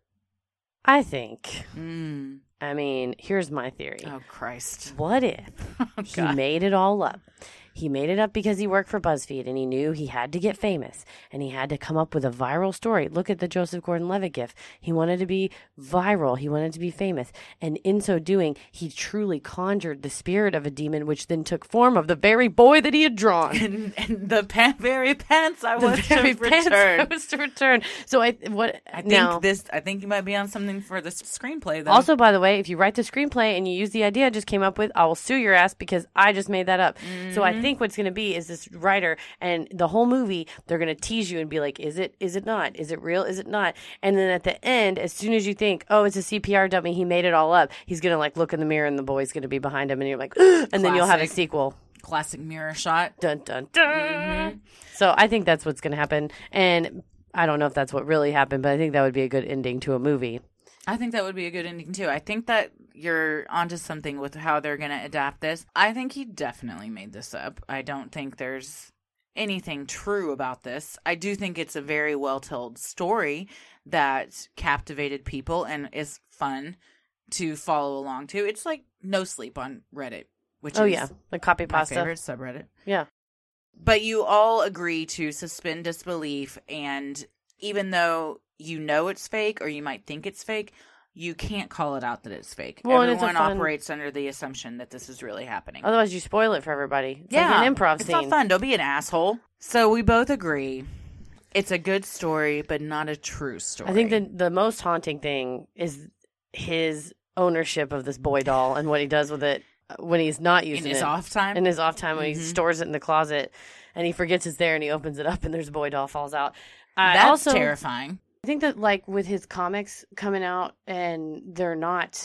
Speaker 3: I think.
Speaker 5: Mm.
Speaker 3: I mean, here's my theory.
Speaker 5: Oh, Christ.
Speaker 3: What if
Speaker 5: Oh,
Speaker 3: he
Speaker 5: God.
Speaker 3: made it all up? He made it up because he worked for BuzzFeed and he knew he had to get famous and he had to come up with a viral story. Look at the Joseph Gordon-Levitt gif. He wanted to be viral. He wanted to be famous. And in so doing, he truly conjured the spirit of a demon, which then took form of the very boy that he had drawn.
Speaker 5: And, and the pa- very pants I
Speaker 3: The
Speaker 5: was
Speaker 3: very
Speaker 5: to
Speaker 3: pants
Speaker 5: return.
Speaker 3: I was to return. So I what
Speaker 5: I think
Speaker 3: now,
Speaker 5: this. I think you might be on something for the s- screenplay, though.
Speaker 3: Also, by the way, if you write the screenplay and you use the idea I just came up with, I will sue your ass because I just made that up. Mm-hmm. So I think what's going to be is this writer, and the whole movie, they're going to tease you and be like, is it, is it not? Is it real? Is it not? And then at the end, as soon as you think, oh, it's a C P R dummy, he made it all up, he's going to like look in the mirror and the boy's going to be behind him and you're like, and then you'll have a
Speaker 5: Classic.
Speaker 3: sequel.
Speaker 5: Classic mirror shot.
Speaker 3: Dun, dun, dun.
Speaker 5: Mm-hmm.
Speaker 3: So I think that's what's going to happen. And I don't know if that's what really happened, but I think that would be a good ending to a movie.
Speaker 5: I think that would be a good ending, too. I think that you're onto something with how they're going to adapt this. I think he definitely made this up. I don't think there's anything true about this. I do think it's a very well-told story that captivated people and is fun to follow along to. It's like No Sleep on Reddit, which
Speaker 3: Oh,
Speaker 5: is
Speaker 3: yeah. The copy
Speaker 5: my
Speaker 3: pasta.
Speaker 5: favorite subreddit.
Speaker 3: Yeah.
Speaker 5: But you all agree to suspend disbelief, and even though you know it's fake or you might think it's fake, you can't call it out that it's fake.
Speaker 3: Well, and it's a
Speaker 5: Everyone
Speaker 3: fun-
Speaker 5: operates under the assumption that this is really happening.
Speaker 3: Otherwise, you spoil it for everybody. It's
Speaker 5: yeah,
Speaker 3: like an improv
Speaker 5: it's
Speaker 3: scene.
Speaker 5: not fun. Don't be an asshole. So we both agree it's a good story, but not a true story.
Speaker 3: I think the the most haunting thing is his ownership of this boy doll and what he does with it when he's not
Speaker 5: in
Speaker 3: using
Speaker 5: his
Speaker 3: it.
Speaker 5: off time.
Speaker 3: In his off time, when he
Speaker 5: Mhm.
Speaker 3: stores it in the closet and he forgets it's there and he opens it up and there's a boy doll falls out. I
Speaker 5: That's
Speaker 3: also,
Speaker 5: terrifying.
Speaker 3: I think that like with his comics coming out and they're not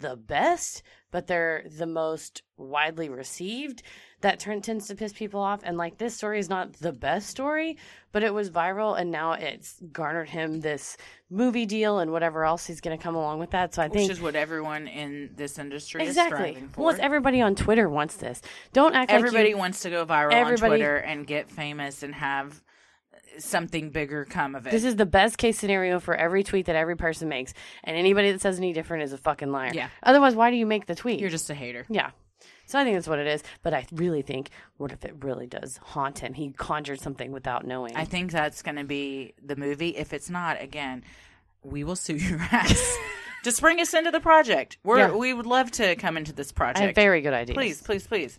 Speaker 3: the best, but they're the most widely received. That turn, tends to piss people off. And like, this story is not the best story, but it was viral, and now it's garnered him this movie deal and whatever else he's going to come along with that. So I
Speaker 5: Which
Speaker 3: think,
Speaker 5: is what everyone in this industry
Speaker 3: exactly.
Speaker 5: is striving for.
Speaker 3: Well, everybody on Twitter wants this. Don't act
Speaker 5: Everybody
Speaker 3: like you,
Speaker 5: wants to go viral
Speaker 3: everybody,
Speaker 5: on Twitter and get famous and have something bigger come of it.
Speaker 3: This is the best case scenario for every tweet that every person makes, and anybody that says any different is a fucking liar.
Speaker 5: Yeah.
Speaker 3: Otherwise, why do you make the tweet?
Speaker 5: You're just a hater.
Speaker 3: Yeah. So I think that's what it is. But I really think, what if it really does haunt him? He conjured something without knowing.
Speaker 5: I think that's going to be the movie. If it's not, again, we will sue your ass. Just bring us into the project. We're
Speaker 3: Yeah.
Speaker 5: We would love to come into this project.
Speaker 3: I have very good ideas.
Speaker 5: Please, please, please.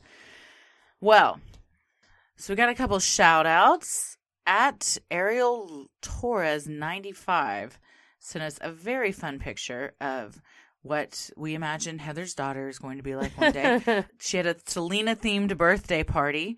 Speaker 5: Well, so we got a couple shout outs. At Ariel Torres ninety-five sent us a very fun picture of what we imagine Heather's daughter is going to be like one day. She had a Selena-themed birthday party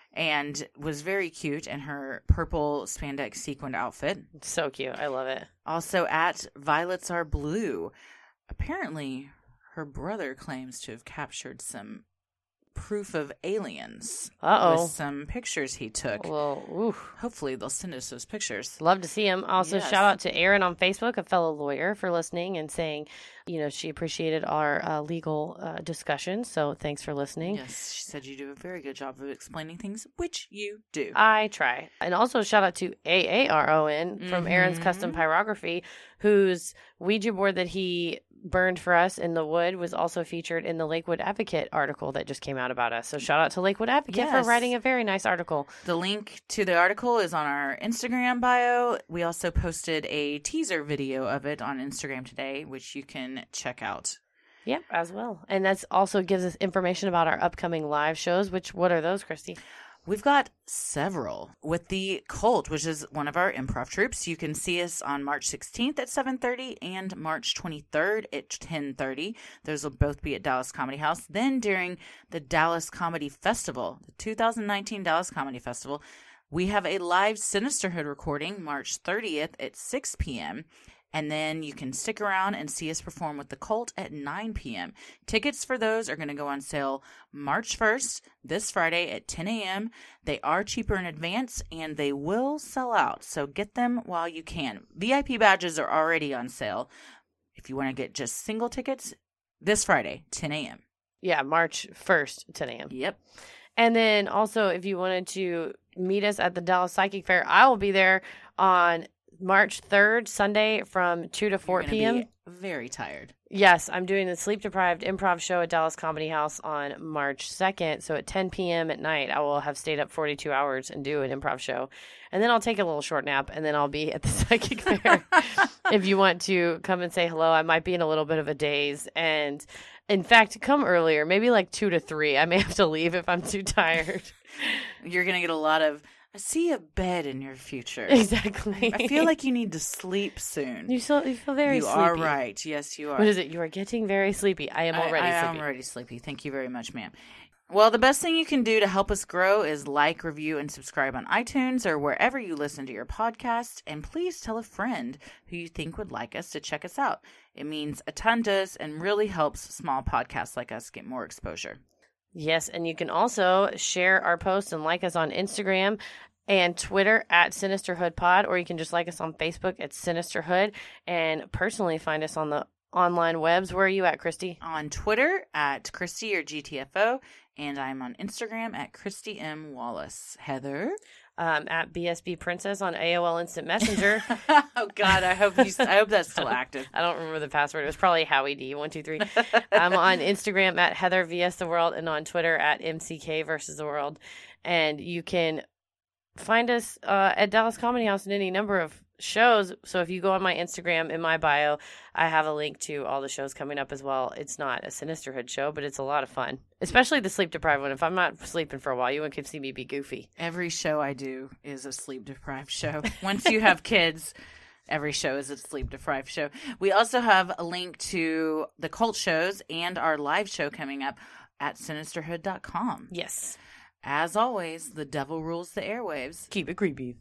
Speaker 5: and was very cute in her purple spandex sequined outfit.
Speaker 3: So cute. I love it.
Speaker 5: Also at Violets Are Blue. Apparently, her brother claims to have captured some proof of aliens
Speaker 3: Uh-oh.
Speaker 5: with some pictures he took.
Speaker 3: Well, oof.
Speaker 5: Hopefully they'll send us those pictures.
Speaker 3: Love to see him. Also,
Speaker 5: Yes.
Speaker 3: shout out to Erin on Facebook, a fellow lawyer, for listening and saying, you know, she appreciated our uh, legal uh, discussion. So thanks for listening.
Speaker 5: Yes, she said you do a very good job of explaining things, which you do.
Speaker 3: I try. And also shout out to A A R O N from
Speaker 5: Mhm.
Speaker 3: Aaron's Custom Pyrography, whose Ouija board that he burned for us in the wood was also featured in the Lakewood Advocate article that just came out about us. So shout out to Lakewood Advocate
Speaker 5: Yes.
Speaker 3: for writing a very nice article.
Speaker 5: The link to the article is on our Instagram bio. We also posted a teaser video of it on Instagram today, which you can check out.
Speaker 3: Yep, as well. And that's also gives us information about our upcoming live shows, which, what are those, Christy?
Speaker 5: We've got several with the Cult, which is one of our improv troupes. You can see us on March sixteenth at seven thirty and March twenty-third at ten thirty. Those will both be at Dallas Comedy House. Then during the Dallas Comedy Festival, the two thousand nineteen Dallas Comedy Festival, we have a live Sinisterhood recording March thirtieth at six p.m., and then you can stick around and see us perform with the Cult at nine p.m. Tickets for those are going to go on sale March first, this Friday at ten a.m. They are cheaper in advance, and they will sell out, so get them while you can. V I P badges are already on sale. If you want to get just single tickets, this Friday, ten a.m.
Speaker 3: Yeah, March first, ten a.m.
Speaker 5: Yep.
Speaker 3: And then also, if you wanted to meet us at the Dallas Psychic Fair, I will be there on March third, Sunday from two to four
Speaker 5: You're gonna
Speaker 3: p.m.
Speaker 5: be very tired.
Speaker 3: Yes, I'm doing the Sleep Deprived improv show at Dallas Comedy House on March second. So at ten p.m. at night, I will have stayed up forty-two hours and do an improv show. And then I'll take a little short nap, and then I'll be at the Psychic Fair. If you want to come and say hello, I might be in a little bit of a daze. And in fact, come earlier, maybe like two to three. I may have to leave if I'm too tired.
Speaker 5: You're going to get a lot of, I see a bed in your future.
Speaker 3: Exactly.
Speaker 5: I feel like you need to sleep soon.
Speaker 3: You feel, you feel very
Speaker 5: you
Speaker 3: sleepy.
Speaker 5: are right. Yes, you are.
Speaker 3: What is it? You are getting very sleepy. I am already
Speaker 5: I, I
Speaker 3: sleepy.
Speaker 5: am already sleepy. Thank you very much, ma'am. Well, the best thing you can do to help us grow is like, review, and subscribe on iTunes or wherever you listen to your podcast. And please tell a friend who you think would like us to check us out. It means a ton to us and really helps small podcasts like us get more exposure.
Speaker 3: Yes, and you can also share our posts and like us on Instagram and Twitter at SinisterhoodPod, or you can just like us on Facebook at Sinisterhood, and personally find us on the online webs. Where are you at, Christy?
Speaker 5: On Twitter at Christy or G T F O, and I'm on Instagram at Christy M. Wallace. Heather?
Speaker 3: Um, at B S B Princess on A O L Instant Messenger.
Speaker 5: Oh, God, I hope you, I hope that's still active.
Speaker 3: I don't remember the password. It was probably Howie D, one two three. I'm on Instagram at Heather V S The World, and on Twitter at M C K versus the World. And you can find us uh, at Dallas Comedy House in any number of shows. So if you go on my Instagram, in my bio, I have a link to all the shows coming up as well. It's not a Sinisterhood show, but it's a lot of fun, especially the sleep deprived one. If I'm not sleeping for a while, you can see me be goofy.
Speaker 5: Every show I do is a sleep-deprived show. Once you have kids, every show is a sleep-deprived show. We also have a link to the Cult shows and our live show coming up at sinisterhood dot com.
Speaker 3: Yes.
Speaker 5: As always, the devil rules the airwaves.
Speaker 3: Keep it creepy.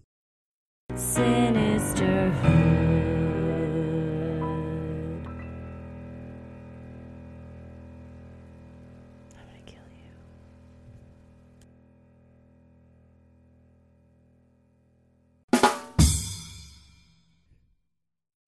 Speaker 4: Sinisterhood.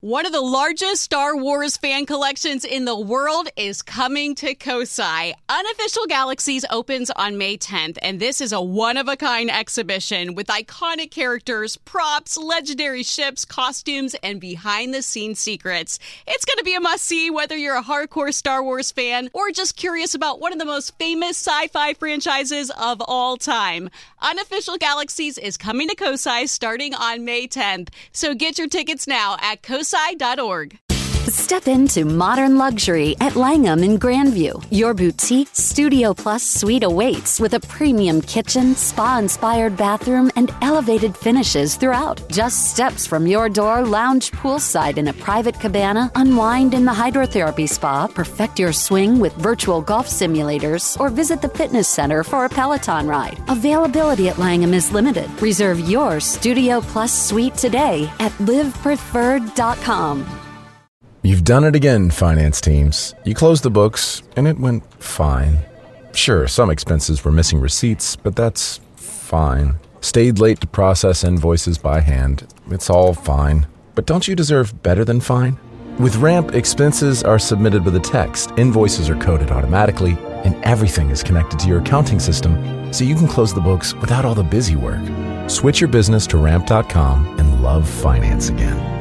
Speaker 1: One of the largest Star Wars fan collections in the world is coming to Kosai. Unofficial Galaxies opens on May tenth, and this is a one-of-a-kind exhibition with iconic characters, props, legendary ships, costumes, and behind-the-scenes secrets. It's going to be a must-see whether you're a hardcore Star Wars fan or just curious about one of the most famous sci-fi franchises of all time. Unofficial Galaxies is coming to Kosai starting on May tenth, so get your tickets now at kosai dot org.
Speaker 2: Step into modern luxury at Langham in Grandview. Your boutique Studio Plus suite awaits with a premium kitchen, spa-inspired bathroom, and elevated finishes throughout. Just steps from your door, lounge poolside in a private cabana, unwind in the hydrotherapy spa, perfect your swing with virtual golf simulators, or visit the fitness center for a Peloton ride. Availability at Langham is limited. Reserve your Studio Plus suite today at live preferred dot com.
Speaker 6: You've done it again, finance teams. You closed the books, and it went fine. Sure, some expenses were missing receipts, but that's fine. Stayed late to process invoices by hand. It's all fine. But don't you deserve better than fine? With Ramp, expenses are submitted with a text, invoices are coded automatically, and everything is connected to your accounting system, so you can close the books without all the busy work. Switch your business to ramp dot com and love finance again.